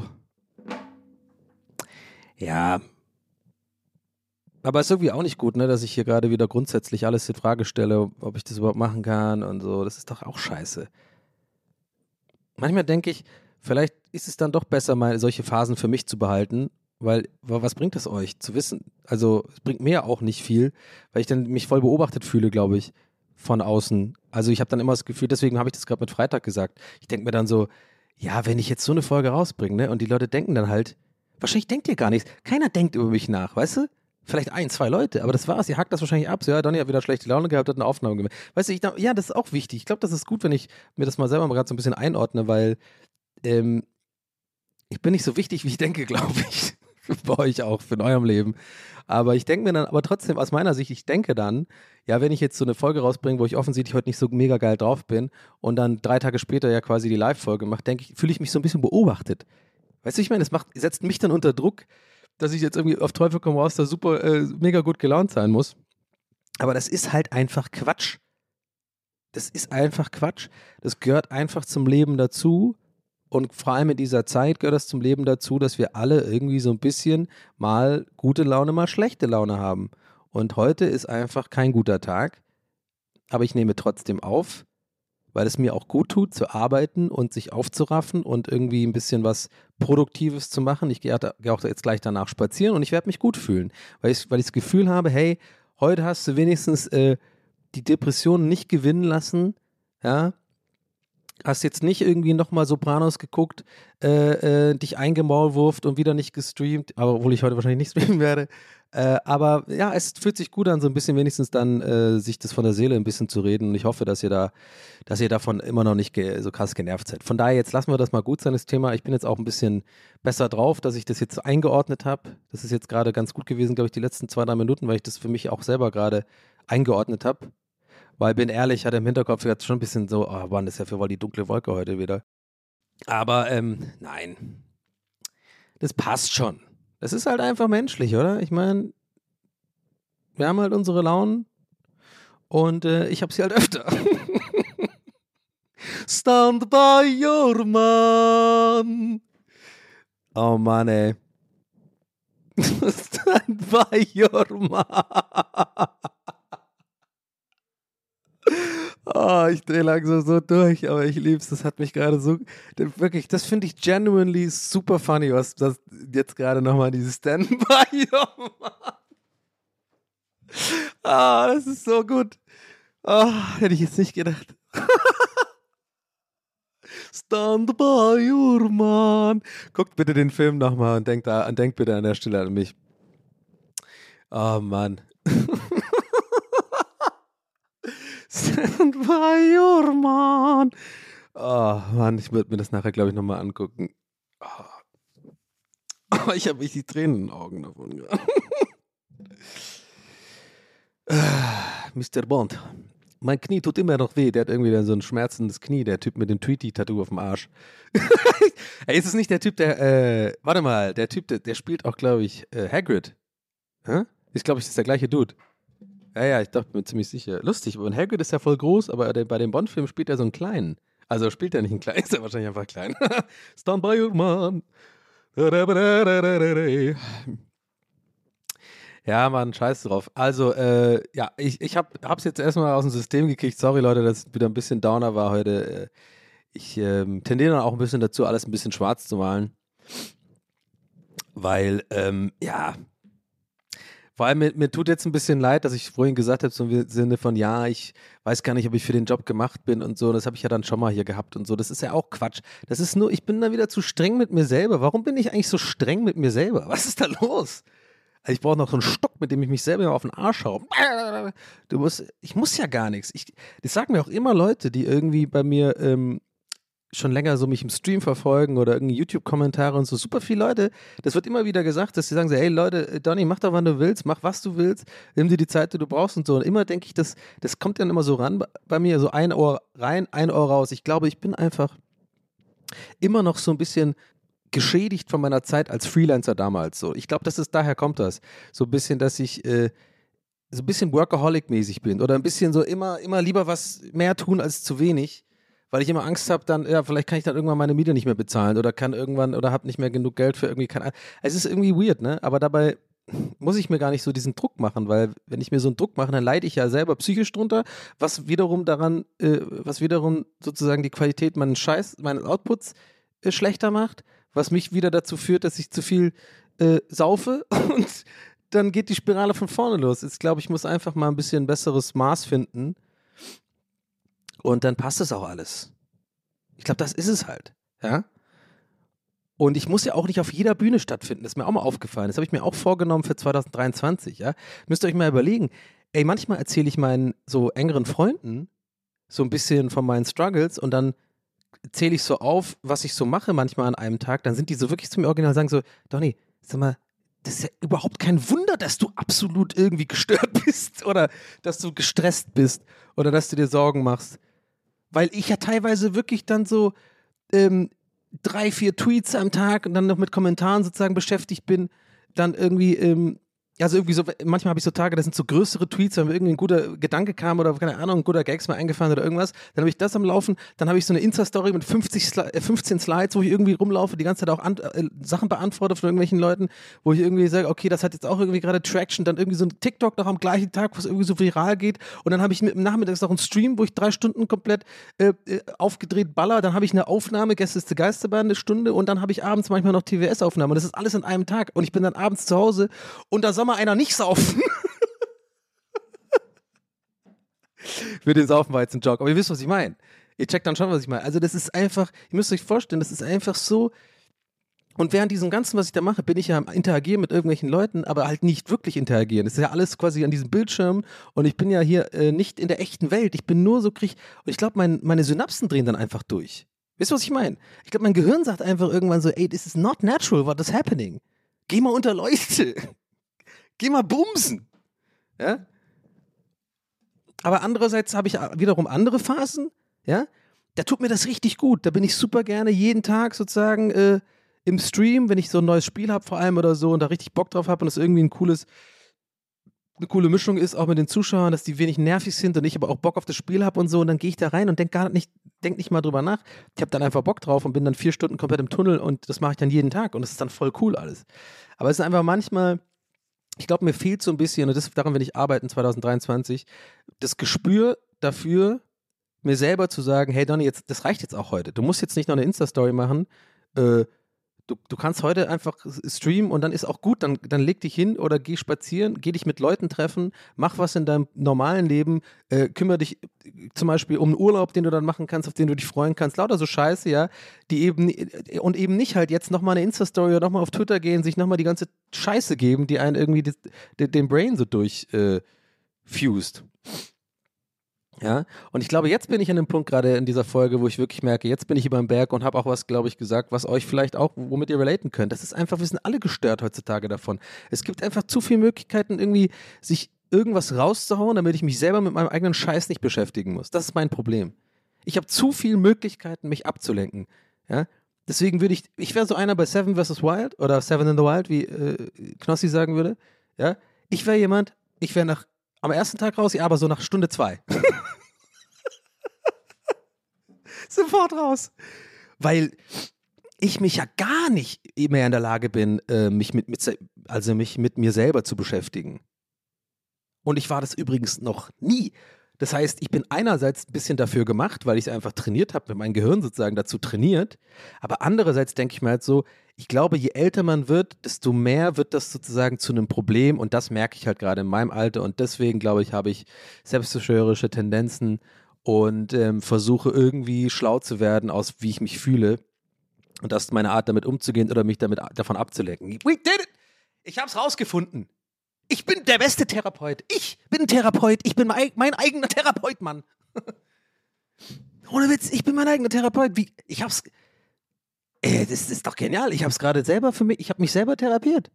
Ja. Aber ist irgendwie auch nicht gut, ne, dass ich hier gerade wieder grundsätzlich alles in Frage stelle, ob ich das überhaupt machen kann und so. Das ist doch auch scheiße. Manchmal denke ich, vielleicht ist es dann doch besser, mal solche Phasen für mich zu behalten, weil was bringt es euch zu wissen? Also es bringt mir auch nicht viel, weil ich dann mich voll beobachtet fühle, glaube ich, von außen. Also ich habe dann immer das Gefühl, deswegen habe ich das gerade mit Freitag gesagt. Ich denke mir dann so, ja, wenn ich jetzt so eine Folge rausbringe, ne, und die Leute denken dann halt, wahrscheinlich denkt ihr gar nichts. Keiner denkt über mich nach, weißt du? Vielleicht 1, 2 Leute, aber das war's. Ihr hackt das wahrscheinlich ab. So, ja, Donny hat wieder schlechte Laune gehabt, hat eine Aufnahme gemacht. Weißt du, ja, das ist auch wichtig. Ich glaube, das ist gut, wenn ich mir das mal selber gerade so ein bisschen einordne, weil ich bin nicht so wichtig, wie ich denke, glaube ich. Bei euch auch, für in eurem Leben. Aber ich denke mir dann, aber trotzdem aus meiner Sicht, ich denke dann, ja, wenn ich jetzt so eine Folge rausbringe, wo ich offensichtlich heute nicht so mega geil drauf bin und dann 3 Tage später ja quasi die Live-Folge mache, fühle ich mich so ein bisschen beobachtet. Weißt du, ich meine, setzt mich dann unter Druck, dass ich jetzt irgendwie auf Teufel komm raus da super, mega gut gelaunt sein muss. Aber das ist halt einfach Quatsch. Das ist einfach Quatsch. Das gehört einfach zum Leben dazu. Und vor allem in dieser Zeit gehört das zum Leben dazu, dass wir alle irgendwie so ein bisschen mal gute Laune, mal schlechte Laune haben. Und heute ist einfach kein guter Tag. Aber ich nehme trotzdem auf, weil es mir auch gut tut, zu arbeiten und sich aufzuraffen und irgendwie ein bisschen was Produktives zu machen. Ich gehe auch jetzt gleich danach spazieren und ich werde mich gut fühlen, weil ich das Gefühl habe, hey, heute hast du wenigstens die Depression nicht gewinnen lassen, ja, hast jetzt nicht irgendwie nochmal Sopranos geguckt, dich eingemaulwurft und wieder nicht gestreamt, aber obwohl ich heute wahrscheinlich nicht streamen werde. Aber ja, es fühlt sich gut an, so ein bisschen wenigstens dann sich das von der Seele ein bisschen zu reden. Und ich hoffe, dass ihr davon immer noch nicht so krass genervt seid. Von daher, jetzt lassen wir das mal gut sein, das Thema. Ich bin jetzt auch ein bisschen besser drauf, dass ich das jetzt eingeordnet habe. Das ist jetzt gerade ganz gut gewesen, glaube ich, die letzten 2, 3 Minuten, weil ich das für mich auch selber gerade eingeordnet habe. Weil, bin ehrlich, ich hatte im Hinterkopf jetzt schon ein bisschen so, oh Mann, das ist ja für wohl die dunkle Wolke heute wieder. Aber nein, das passt schon. Das ist halt einfach menschlich, oder? Ich meine, wir haben halt unsere Launen und ich hab sie halt öfter. Stand by your man. Oh Mann, ey. Stand by your man. Oh, ich drehe langsam so durch, aber ich lieb's. Das hat mich gerade so, wirklich, das finde ich genuinely super funny, was das jetzt gerade nochmal dieses Standby. Das ist so gut. Hätte ich jetzt nicht gedacht. Stand by your man. Guckt bitte den Film nochmal und denkt bitte an der Stelle an mich. Oh Mann. Stand by your man. Oh Mann, ich würde mir das nachher, glaube ich, nochmal angucken. Oh, ich habe die Tränen in den Augen davon gehabt. Mr. Bond. Mein Knie tut immer noch weh. Der hat irgendwie dann so ein schmerzendes Knie, der Typ mit dem Tweety-Tattoo auf dem Arsch. Ey, ist es nicht der Typ, warte mal, der Typ, der spielt auch, glaube ich, Hagrid. Ist, glaube ich, das ist der gleiche Dude. Ja, ich dachte mir ziemlich sicher. Lustig, und Hagrid ist ja voll groß, aber bei dem Bond-Film spielt er so einen kleinen. Also spielt er nicht einen kleinen, ist er wahrscheinlich einfach klein. Stand by your man. Ja, Mann, scheiß drauf. Also, ja, ich hab's jetzt erstmal aus dem System gekriegt. Sorry, Leute, dass es wieder ein bisschen Downer war heute. Ich tendiere dann auch ein bisschen dazu, alles ein bisschen schwarz zu malen. Weil, ja, vor allem mir tut jetzt ein bisschen leid, dass ich vorhin gesagt habe, so im Sinne von, ja, ich weiß gar nicht, ob ich für den Job gemacht bin und so. Das habe ich ja dann schon mal hier gehabt und so. Das ist ja auch Quatsch. Das ist nur, ich bin dann wieder zu streng mit mir selber. Warum bin ich eigentlich so streng mit mir selber? Was ist da los? Also ich brauche noch so einen Stock, mit dem ich mich selber auf den Arsch haue. Ich muss ja gar nichts. Das sagen mir auch immer Leute, die irgendwie bei mir schon länger so mich im Stream verfolgen oder irgendwie YouTube-Kommentare und so, super viele Leute, das wird immer wieder gesagt, dass sie sagen so, hey Leute, Donny, mach doch, wann du willst, mach, was du willst, nimm dir die Zeit, die du brauchst und so. Und immer denke ich, das kommt dann immer so ran bei mir, so 1 Ohr rein, 1 Ohr raus. Ich glaube, ich bin einfach immer noch so ein bisschen geschädigt von meiner Zeit als Freelancer damals. So. Ich glaube, daher kommt das. So ein bisschen, dass ich so ein bisschen Workaholic-mäßig bin oder ein bisschen so immer lieber was mehr tun als zu wenig, weil ich immer Angst habe, dann, ja, vielleicht kann ich dann irgendwann meine Miete nicht mehr bezahlen oder kann irgendwann oder habe nicht mehr genug Geld für irgendwie, es ist irgendwie weird, ne? Aber dabei muss ich mir gar nicht so diesen Druck machen, weil wenn ich mir so einen Druck mache, dann leide ich ja selber psychisch drunter, was wiederum sozusagen die Qualität meines Outputs schlechter macht, was mich wieder dazu führt, dass ich zu viel saufe und dann geht die Spirale von vorne los. Ich glaube, ich muss einfach mal ein bisschen besseres Maß finden und dann passt es auch alles. Ich glaube, das ist es halt, ja. Und ich muss ja auch nicht auf jeder Bühne stattfinden. Das ist mir auch mal aufgefallen. Das habe ich mir auch vorgenommen für 2023, ja. Müsst ihr euch mal überlegen. Ey, manchmal erzähle ich meinen so engeren Freunden so ein bisschen von meinen Struggles und dann zähle ich so auf, was ich so mache manchmal an einem Tag. Dann sind die so wirklich zu mir original und sagen so, Donny, sag mal, das ist ja überhaupt kein Wunder, dass du absolut irgendwie gestört bist oder dass du gestresst bist oder dass du dir Sorgen machst. Weil ich ja teilweise wirklich dann so 3, 4 Tweets am Tag und dann noch mit Kommentaren sozusagen beschäftigt bin, dann irgendwie, also irgendwie so, manchmal habe ich so Tage, das sind so größere Tweets, wenn mir irgendwie ein guter Gedanke kam oder keine Ahnung, ein guter Gag ist mir eingefallen oder irgendwas, dann habe ich das am Laufen, dann habe ich so eine Insta-Story mit 15 Slides, wo ich irgendwie rumlaufe, die ganze Zeit auch Sachen beantworte von irgendwelchen Leuten, wo ich irgendwie sage, okay, das hat jetzt auch irgendwie gerade Traction, dann irgendwie so ein TikTok noch am gleichen Tag, was irgendwie so viral geht und dann habe ich im Nachmittag noch einen Stream, wo ich 3 Stunden komplett aufgedreht baller, dann habe ich eine Aufnahme, Gäste ist die Geisterbahn, 1 Stunde und dann habe ich abends manchmal noch TWS-Aufnahme und das ist alles an einem Tag und ich bin dann abends zu Hause und da soll mal einer nicht saufen. Für den Saufen war jetzt ein Joke, aber ihr wisst, was ich meine. Ihr checkt dann schon, was ich meine. Also das ist einfach, ihr müsst euch vorstellen, das ist einfach so, und während diesem Ganzen, was ich da mache, bin ich ja am Interagieren mit irgendwelchen Leuten, aber halt nicht wirklich interagieren. Das ist ja alles quasi an diesem Bildschirm und ich bin ja hier nicht in der echten Welt. Ich bin nur so, und ich glaube, meine Synapsen drehen dann einfach durch. Wisst ihr, was ich meine? Ich glaube, mein Gehirn sagt einfach irgendwann so, ey, this is not natural, what is happening? Geh mal unter Leute. Geh mal bumsen. Ja? Aber andererseits habe ich wiederum andere Phasen, ja? Da tut mir das richtig gut. Da bin ich super gerne jeden Tag sozusagen im Stream, wenn ich so ein neues Spiel habe vor allem oder so und da richtig Bock drauf habe und es irgendwie eine coole Mischung ist, auch mit den Zuschauern, dass die wenig nervig sind und ich aber auch Bock auf das Spiel habe und so und dann gehe ich da rein und denk nicht mal drüber nach. Ich habe dann einfach Bock drauf und bin dann 4 Stunden komplett im Tunnel und das mache ich dann jeden Tag und das ist dann voll cool alles. Aber es ist einfach manchmal, ich glaube, mir fehlt so ein bisschen, und daran will ich arbeiten 2023, das Gespür dafür, mir selber zu sagen, hey Donny, das reicht jetzt auch heute. Du musst jetzt nicht noch eine Insta-Story machen. Du kannst heute einfach streamen und dann ist auch gut. Dann leg dich hin oder geh spazieren, geh dich mit Leuten treffen, mach was in deinem normalen Leben, kümmere dich zum Beispiel um einen Urlaub, den du dann machen kannst, auf den du dich freuen kannst. Lauter so Scheiße, ja, die eben nicht halt jetzt nochmal eine Insta-Story oder nochmal auf Twitter gehen, sich nochmal die ganze Scheiße geben, die einen irgendwie den Brain so durchfused. Ja, und ich glaube, jetzt bin ich an dem Punkt gerade in dieser Folge, wo ich wirklich merke, jetzt bin ich über den Berg und habe auch was, glaube ich, gesagt, was euch vielleicht auch, womit ihr relaten könnt. Das ist einfach, wir sind alle gestört heutzutage davon. Es gibt einfach zu viele Möglichkeiten, irgendwie sich irgendwas rauszuhauen, damit ich mich selber mit meinem eigenen Scheiß nicht beschäftigen muss. Das ist mein Problem. Ich habe zu viele Möglichkeiten, mich abzulenken. Ja, deswegen ich wäre so einer bei Seven vs. Wild oder Seven in the Wild, wie Knossi sagen würde. Ja, ich wäre am ersten Tag raus, ja, aber so nach Stunde 2. Sofort raus. Weil ich mich ja gar nicht mehr in der Lage bin, mich mit mir selber zu beschäftigen. Und ich war das übrigens noch nie. Das heißt, ich bin einerseits ein bisschen dafür gemacht, weil ich es einfach trainiert habe, mein Gehirn sozusagen dazu trainiert. Aber andererseits denke ich mir halt so, ich glaube, je älter man wird, desto mehr wird das sozusagen zu einem Problem. Und das merke ich halt gerade in meinem Alter. Und deswegen, glaube ich, habe ich selbstzerstörerische Tendenzen und versuche irgendwie schlau zu werden, aus wie ich mich fühle. Und das ist meine Art, damit umzugehen oder mich davon abzulenken. We did it! Ich habe es rausgefunden. Ich bin der beste Therapeut. Ich bin ein Therapeut. Ich bin mein eigener Therapeut, Mann. Ohne Witz, ich bin mein eigener Therapeut. Das ist doch genial. Ich hab's gerade selber für mich, ich habe mich selber therapiert.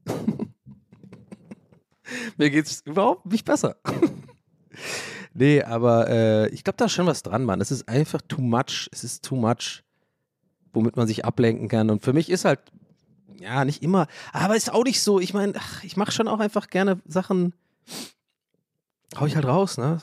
Mir geht's überhaupt nicht besser. Nee, aber ich glaube, da ist schon was dran, Mann. Es ist einfach too much. Es ist too much, womit man sich ablenken kann. Und für mich ist halt, ja, nicht immer, aber ist auch nicht so. Ich meine, ich mache schon auch einfach gerne Sachen, hau ich halt raus, ne?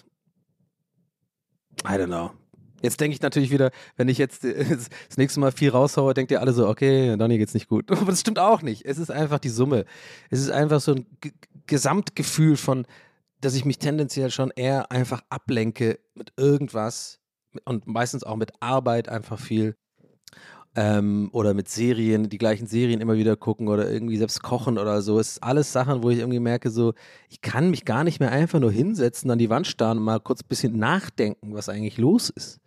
I don't know. Jetzt denke ich natürlich wieder, wenn ich jetzt das nächste Mal viel raushaue, denkt ihr alle so, okay, Donny geht's nicht gut. Aber das stimmt auch nicht. Es ist einfach die Summe. Es ist einfach so ein Gesamtgefühl von, dass ich mich tendenziell schon eher einfach ablenke mit irgendwas und meistens auch mit Arbeit einfach viel. Oder mit Serien, die gleichen Serien immer wieder gucken oder irgendwie selbst kochen oder so. Es ist alles Sachen, wo ich irgendwie merke, so, ich kann mich gar nicht mehr einfach nur hinsetzen, an die Wand starren und mal kurz ein bisschen nachdenken, was eigentlich los ist.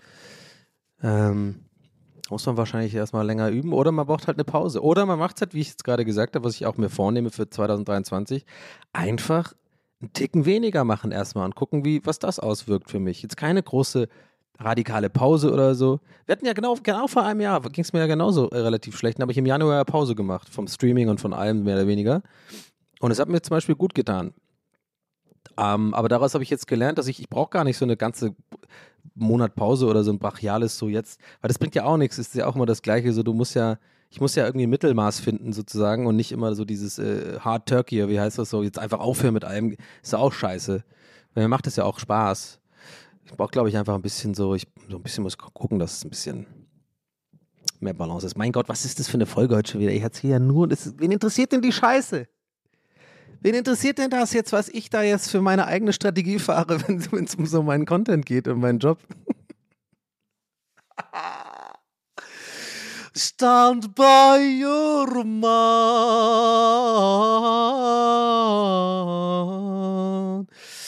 Muss man wahrscheinlich erstmal länger üben oder man braucht halt eine Pause. Oder man macht es halt, wie ich jetzt gerade gesagt habe, was ich auch mir vornehme für 2023, einfach einen Ticken weniger machen erstmal und gucken, was das auswirkt für mich. Jetzt keine große radikale Pause oder so. Wir hatten ja genau vor einem Jahr, ging es mir ja genauso relativ schlecht, dann habe ich im Januar ja Pause gemacht, vom Streaming und von allem mehr oder weniger. Und es hat mir zum Beispiel gut getan. Aber daraus habe ich jetzt gelernt, dass ich brauche gar nicht so eine ganze Monat Pause oder so ein brachiales so jetzt, weil das bringt ja auch nichts, ist ja auch immer das Gleiche, so ich muss ja irgendwie ein Mittelmaß finden sozusagen und nicht immer so dieses Hard Turkey, wie heißt das so, jetzt einfach aufhören mit allem, ist ja auch scheiße. Weil mir macht das ja auch Spaß. Ich brauche, glaube ich, einfach ein bisschen ein bisschen muss gucken, dass es ein bisschen mehr Balance ist. Mein Gott, was ist das für eine Folge heute schon wieder? Ich erzähle ja nur, wen interessiert denn die Scheiße? Wen interessiert denn das jetzt, was ich da jetzt für meine eigene Strategie fahre, wenn es um so meinen Content geht und meinen Job? Stand by your man.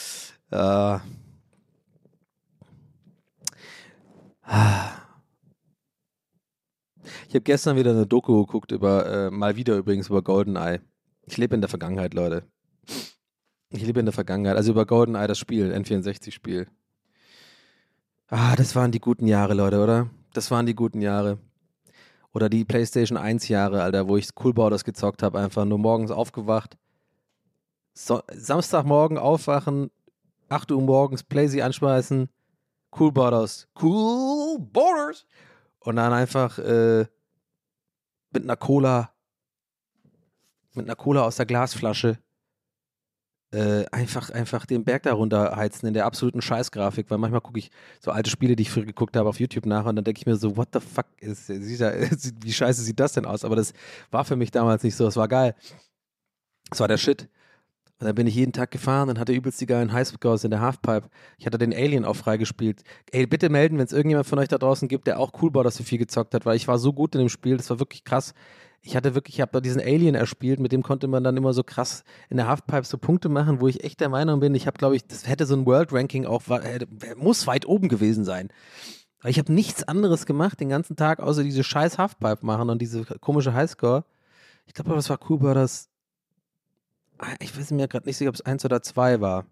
Ich habe gestern wieder eine Doku geguckt mal wieder übrigens über GoldenEye. Ich lebe in der Vergangenheit, Leute. Ich lebe in der Vergangenheit. Also über GoldenEye, das Spiel, N64-Spiel. Das waren die guten Jahre, Leute, oder? Das waren die guten Jahre. Oder die PlayStation 1 Jahre, Alter, wo ich Cool Borders gezockt habe, einfach nur morgens aufgewacht. Samstagmorgen aufwachen, 8 Uhr morgens, Playsee anschmeißen, Cool Borders. Und dann einfach mit einer Cola aus der Glasflasche einfach den Berg da runterheizen in der absoluten Scheißgrafik, weil manchmal gucke ich so alte Spiele, die ich früher geguckt habe auf YouTube nach und dann denke ich mir so, what the fuck, wie scheiße sieht das denn aus? Aber das war für mich damals nicht so, es war geil. Es war der Shit. Und dann bin ich jeden Tag gefahren und hatte übelst die geilen Highscores in der Halfpipe. Ich hatte den Alien auch freigespielt. Ey, bitte melden, wenn es irgendjemand von euch da draußen gibt, der auch Cool Borders so viel gezockt hat, weil ich war so gut in dem Spiel, das war wirklich krass. Ich habe da diesen Alien erspielt, mit dem konnte man dann immer so krass in der Halfpipe so Punkte machen, wo ich echt der Meinung bin, ich habe, glaube ich, das hätte so ein World Ranking auch, muss weit oben gewesen sein. Aber ich habe nichts anderes gemacht den ganzen Tag, außer diese scheiß Halfpipe machen und diese komische Highscore. Ich glaube, das war Cool Borders. Ich weiß mir gerade nicht sicher, ob es 1 oder 2 war.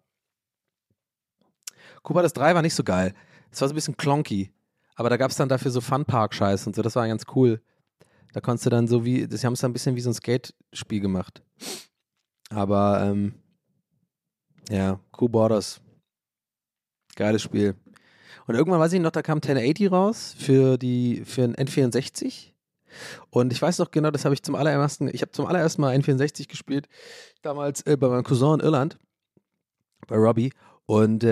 Cool Borders 3 war nicht so geil. Es war so ein bisschen clunky. Aber da gab es dann dafür so Funpark-Scheiß und so, das war ganz cool. Da konntest du dann sie haben es dann ein bisschen wie so ein Skate-Spiel gemacht. Aber, ja, Cool Borders. Geiles Spiel. Und irgendwann weiß ich noch, da kam 1080 raus für ein N64. Und ich weiß noch genau, ich habe zum allerersten Mal N64 gespielt, damals bei meinem Cousin in Irland, bei Robbie. Und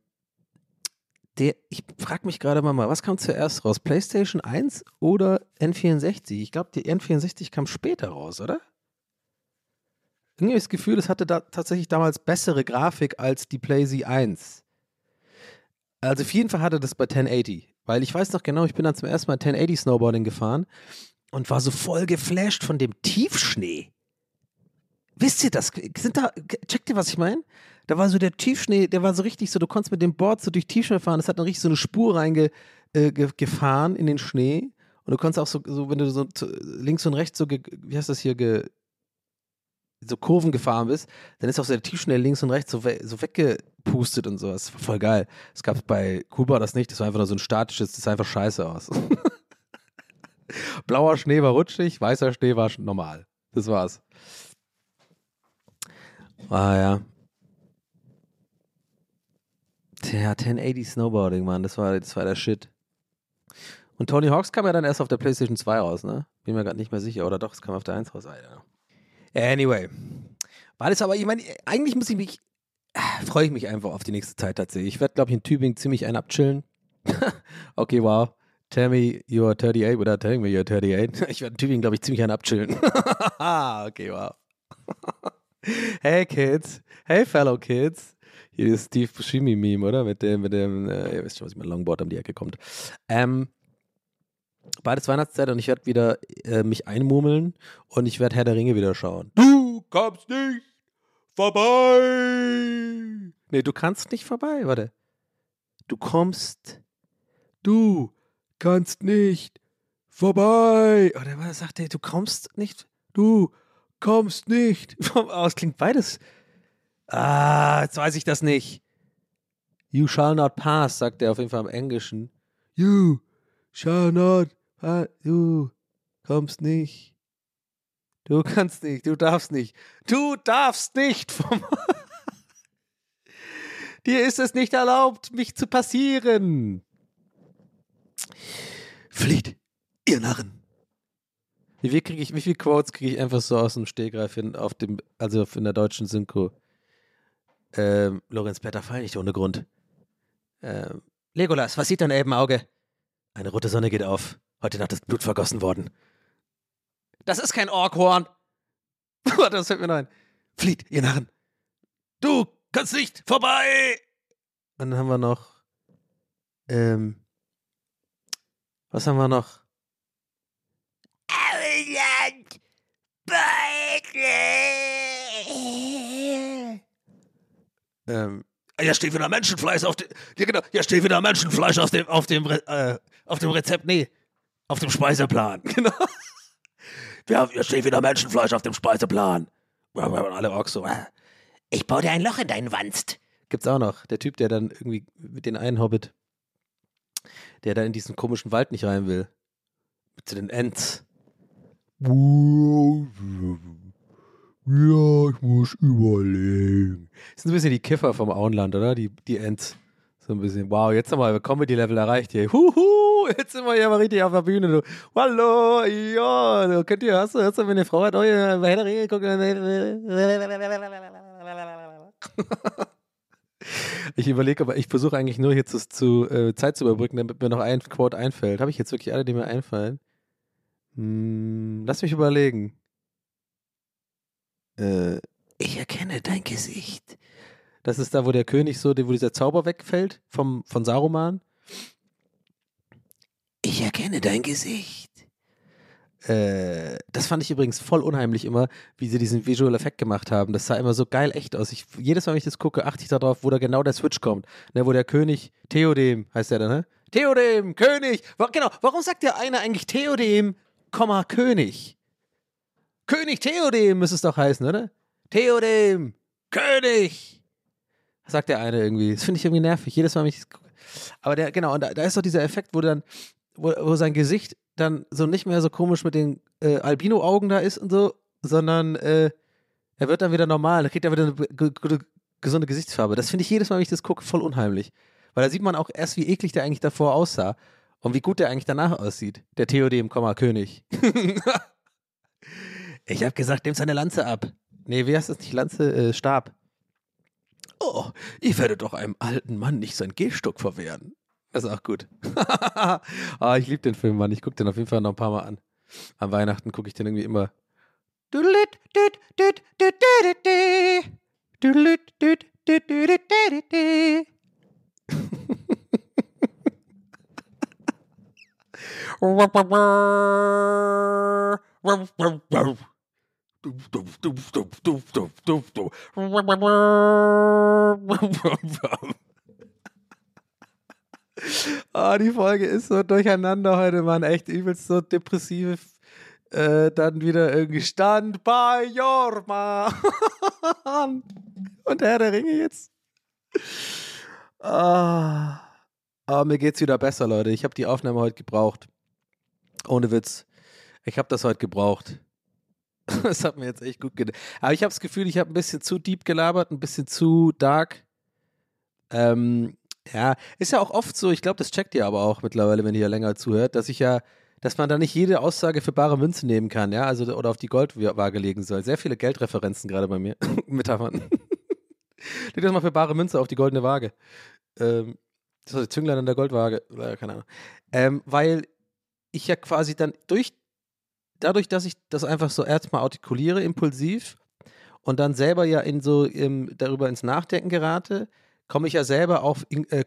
ich frage mich gerade mal, was kam zuerst raus? PlayStation 1 oder N64? Ich glaube, die N64 kam später raus, oder? Irgendwie habe ich das Gefühl, es hatte tatsächlich damals bessere Grafik als die PlayStation 1. Also auf jeden Fall hatte das bei 1080. Weil ich weiß noch genau, ich bin dann zum ersten Mal 1080 Snowboarding gefahren und war so voll geflasht von dem Tiefschnee. Wisst ihr das? Checkt ihr, was ich meine? Da war so der Tiefschnee, der war so richtig so, du konntest mit dem Board so durch Tiefschnee fahren, das hat dann richtig so eine Spur reingefahren in den Schnee und du konntest auch so wenn du so links und rechts so, wie heißt das hier, so Kurven gefahren bist, dann ist auch so der Tiefschnell links und rechts so weggepustet und sowas. Voll geil. Es gab bei Kuba das nicht, das war einfach nur so ein statisches, das sah einfach scheiße aus. Blauer Schnee war rutschig, weißer Schnee war normal. Das war's. Ja. Tja, 1080 Snowboarding, Mann, das war der Shit. Und Tony Hawk's kam ja dann erst auf der PlayStation 2 raus, ne? Bin mir gerade nicht mehr sicher. Oder doch, es kam auf der 1 raus. Anyway. War das aber, ich meine, eigentlich freue ich mich einfach auf die nächste Zeit tatsächlich. Ich werde, glaube ich, in Tübingen ziemlich einen abchillen. Okay, wow. Tell me you are 38 without telling me you're 38. Ich werde in Tübingen, glaube ich, ziemlich einen abchillen. Okay, wow. Hey Kids. Hey fellow Kids. Hier ist Steve Buscemi-Meme, oder? Mit dem, ihr wisst schon, was mit Longboard um die Ecke kommt. Beides Weihnachtszeit und ich werde wieder mich einmurmeln und ich werde Herr der Ringe wieder schauen. Du kommst nicht vorbei. Nee, du kannst nicht vorbei, warte. Du kannst nicht vorbei. Oder was sagt der? Du kommst nicht. Oh, es klingt beides. Jetzt weiß ich das nicht. You shall not pass, sagt er auf jeden Fall im Englischen. You shall not pass. Du kommst nicht. Du kannst nicht. Du darfst nicht. Du darfst nicht. Dir ist es nicht erlaubt, mich zu passieren. Flieht, ihr Narren. Wie viele Quotes kriege ich einfach so aus dem Stegreif in der deutschen Synchro? Lorenz Blätter fallen nicht ohne Grund. Legolas, was sieht dein Elbenauge? Eine rote Sonne geht auf. Heute Nacht ist Blut vergossen worden. Das ist kein Orkhorn. Das fällt mir noch ein. Flieht, ihr Narren. Du kannst nicht vorbei. Und dann haben wir noch was haben wir noch? Ja, steht wieder Menschenfleisch auf dem. Ja, genau. Ja, steht wieder Menschenfleisch auf dem Rezept. Nee, auf dem Speiseplan. Genau. Ja, steht wieder Menschenfleisch auf dem Speiseplan. Alle Orks so. Ich baue dir ein Loch in deinen Wanst. Gibt's auch noch. Der Typ, der dann irgendwie mit den einen Hobbit, der da in diesen komischen Wald nicht rein will. Zu den Ents. Ja, ich muss überlegen. Das sind ein bisschen die Kiffer vom Auenland, oder? Die Ents. So ein bisschen, wow, jetzt haben wir Comedy-Level erreicht hier. Jetzt sind wir hier mal richtig auf der Bühne. Du. Hallo, ja, hast du, wenn eine Frau hat, Herr der Ringe, guck. Ich überlege, aber ich versuche eigentlich nur hier Zeit zu überbrücken, damit mir noch ein Quote einfällt. Habe ich jetzt wirklich alle, die mir einfallen? Lass mich überlegen. Ich erkenne dein Gesicht. Das ist da, wo der König wo dieser Zauber wegfällt von Saruman. Ich erkenne dein Gesicht. Das fand ich übrigens voll unheimlich immer, wie sie diesen Visual Effekt gemacht haben. Das sah immer so geil echt aus. Jedes Mal, wenn ich das gucke, achte ich darauf, wo da genau der Switch kommt. Ne, wo der König, Theodem heißt der dann, ne? Theodem, König. Genau, warum sagt der eine eigentlich Theodem, König? König Theodem müsste es doch heißen, oder? Theodem, König. Das sagt der eine irgendwie. Das finde ich irgendwie nervig. Jedes Mal, wenn ich das gucke. Aber und da ist doch dieser Effekt, wo sein Gesicht dann so nicht mehr so komisch mit den Albino-Augen da ist und so, sondern er wird dann wieder normal, dann kriegt er wieder eine gesunde Gesichtsfarbe. Das finde ich jedes Mal, wenn ich das gucke, voll unheimlich. Weil da sieht man auch erst, wie eklig der eigentlich davor aussah und wie gut der eigentlich danach aussieht. Der Theodem, König. Ich habe gesagt, nimm seine Lanze ab. Nee, wie heißt das nicht? Lanze, Stab. Oh, ich werde doch einem alten Mann nicht sein Gehstock verwehren. Das ist auch gut. Ich liebe den Film, Mann. Ich gucke den auf jeden Fall noch ein paar Mal an. An Weihnachten gucke ich den irgendwie immer. Die Folge ist so durcheinander heute, Mann. Echt übelst so depressive dann wieder irgendwie Stand by your man. Und Herr der Ringe jetzt. Aber mir geht's wieder besser, Leute. Ich habe die Aufnahme heute gebraucht. Ohne Witz. Ich habe das heute gebraucht. Das hat mir jetzt echt gut getan. Aber ich habe das Gefühl, ich habe ein bisschen zu deep gelabert, ein bisschen zu dark. Ja, ist ja auch oft so, ich glaube, das checkt ihr aber auch mittlerweile, wenn ihr ja länger zuhört, dass man da nicht jede Aussage für bare Münze nehmen kann, ja, also oder auf die Goldwaage legen soll. Sehr viele Geldreferenzen gerade bei mir. Metaphern. Leg das mal für bare Münze auf die goldene Waage. Das ist die Zünglein an der Goldwaage. Keine Ahnung. Weil ich ja quasi dann dadurch, dass ich das einfach so erstmal artikuliere, impulsiv, und dann selber ja darüber ins Nachdenken gerate, komme ich ja selber auf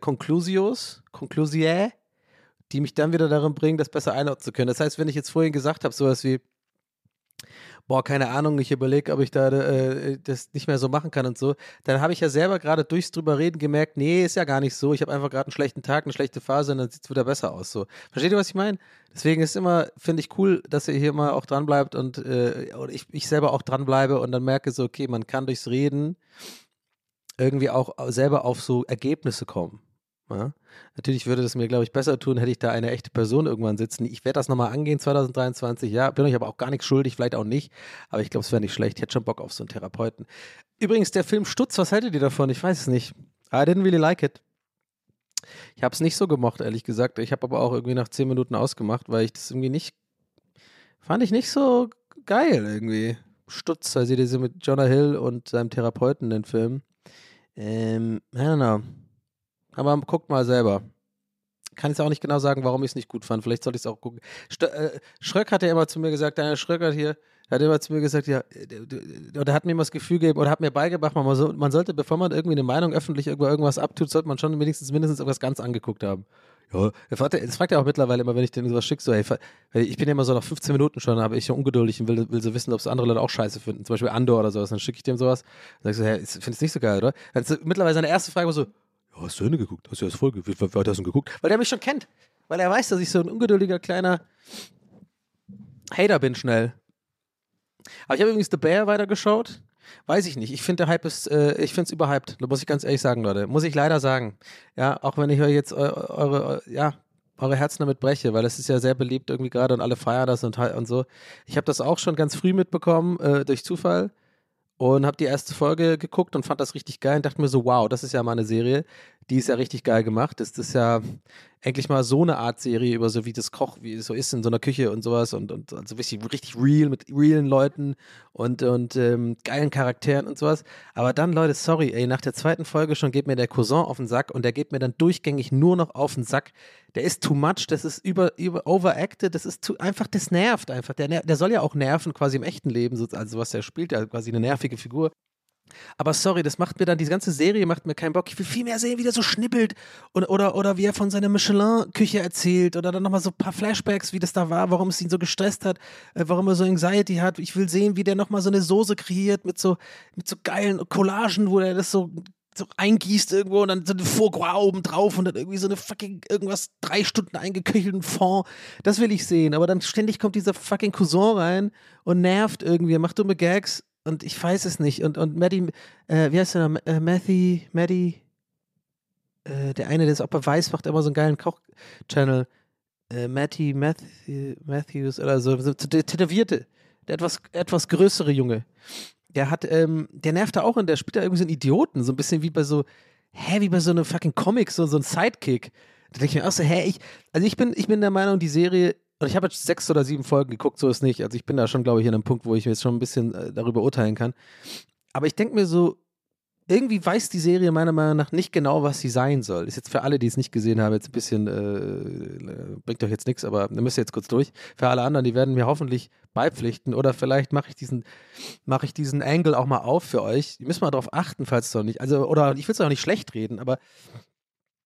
Conclusiae, die mich dann wieder darin bringen, das besser einordnen zu können. Das heißt, wenn ich jetzt vorhin gesagt habe, sowas wie, boah, keine Ahnung, ich überlege, ob ich da das nicht mehr so machen kann und so, dann habe ich ja selber gerade durchs drüber reden gemerkt, nee, ist ja gar nicht so, ich habe einfach gerade einen schlechten Tag, eine schlechte Phase und dann sieht es wieder besser aus. So. Versteht ihr, was ich meine? Deswegen ist immer, finde ich cool, dass ihr hier mal auch dran bleibt und ich selber auch dran bleibe und dann merke so, okay, man kann durchs Reden irgendwie auch selber auf so Ergebnisse kommen. Ja? Natürlich würde das mir, glaube ich, besser tun, hätte ich da eine echte Person irgendwann sitzen. Ich werde das nochmal angehen, 2023, ja, bin euch aber auch gar nichts schuldig, vielleicht auch nicht, aber ich glaube, es wäre nicht schlecht. Ich hätte schon Bock auf so einen Therapeuten. Übrigens, der Film Stutz, was haltet ihr davon? Ich weiß es nicht. I didn't really like it. Ich habe es nicht so gemocht, ehrlich gesagt. Ich habe aber auch irgendwie nach 10 Minuten ausgemacht, weil ich das irgendwie fand ich nicht so geil irgendwie. Stutz, also diese mit Jonah Hill und seinem Therapeuten, den Film. I don't know. Aber guckt mal selber. Kann ich auch nicht genau sagen, warum ich es nicht gut fand. Vielleicht sollte ich es auch gucken. Schröck hat ja immer zu mir gesagt, Daniel Schröckert hier, hat immer zu mir gesagt, ja, oder hat mir immer das Gefühl gegeben, oder hat mir beigebracht, man sollte, bevor man irgendwie eine Meinung öffentlich über irgendwas abtut, sollte man schon mindestens irgendwas ganz angeguckt haben. Ja, das fragt er auch mittlerweile immer, wenn ich denen sowas schicke, so, hey, ich bin ja immer so nach 15 Minuten schon, aber ich bin ungeduldig und will so wissen, ob es andere Leute auch scheiße finden, zum Beispiel Andor oder sowas, dann schicke ich dem sowas, dann sag ich so, hey, findest du nicht so geil, oder? Dann ist mittlerweile seine erste Frage war so, ja, hast du Ende geguckt? Hast du das Folge? Wie hat er das denn geguckt? Weil der mich schon kennt, weil er weiß, dass ich so ein ungeduldiger kleiner Hater bin schnell. Aber ich habe übrigens The Bear weitergeschaut. Weiß ich nicht. Ich finde, der Hype ist, ich finde es überhyped. Da muss ich ganz ehrlich sagen, Leute. Muss ich leider sagen. Ja, auch wenn ich euch jetzt eure Herzen damit breche, weil es ist ja sehr beliebt irgendwie gerade und alle feiern das und so. Ich habe das auch schon ganz früh mitbekommen, durch Zufall. Und habe die erste Folge geguckt und fand das richtig geil und dachte mir so, wow, das ist ja mal eine Serie, die ist ja richtig geil gemacht. Das ist ja endlich mal so eine Art Serie über so wie das wie es so ist in so einer Küche und sowas und so richtig real mit realen Leuten und geilen Charakteren und sowas. Aber dann, Leute, sorry, ey, nach der zweiten Folge schon geht mir der Cousin auf den Sack und der geht mir dann durchgängig nur noch auf den Sack. Der ist too much, das ist overacted, das ist einfach, das nervt einfach. Der soll ja auch nerven quasi im echten Leben, also was der spielt, ja quasi eine nervige Figur. Aber sorry, das macht mir dann, diese ganze Serie macht mir keinen Bock. Ich will viel mehr sehen, wie der so schnippelt oder wie er von seiner Michelin-Küche erzählt oder dann nochmal so ein paar Flashbacks, wie das da war, warum es ihn so gestresst hat, warum er so Anxiety hat. Ich will sehen, wie der nochmal so eine Soße kreiert mit so geilen Collagen, wo er das so eingießt irgendwo und dann so eine Foie Gras oben drauf und dann irgendwie so eine fucking irgendwas 3 Stunden eingeköchelten Fond. Das will ich sehen, aber dann ständig kommt dieser fucking Cousin rein und nervt irgendwie, macht dumme Gags. Und ich weiß es nicht. Und Maddie, wie heißt der noch? Maddie, der eine, der es auch bei Weiß macht, immer so einen geilen Koch-Channel. Matthews oder so der Tätowierte, der etwas größere Junge. Der nervt da auch und der spielt da irgendwie so einen Idioten, so ein bisschen wie bei so einem fucking Comic, so ein Sidekick. Da denke ich mir auch so, ich bin der Meinung, die Serie. Und ich habe jetzt 6 oder 7 Folgen geguckt, so ist nicht. Also ich bin da schon, glaube ich, an einem Punkt, wo ich jetzt schon ein bisschen darüber urteilen kann. Aber ich denke mir so, irgendwie weiß die Serie meiner Meinung nach nicht genau, was sie sein soll. Ist jetzt für alle, die es nicht gesehen haben, jetzt ein bisschen, bringt euch jetzt nichts, aber da müsst ihr jetzt kurz durch. Für alle anderen, die werden mir hoffentlich beipflichten oder vielleicht mache ich diesen Angle auch mal auf für euch. Die müssen mal darauf achten, falls es doch nicht, oder ich will es auch nicht schlecht reden, aber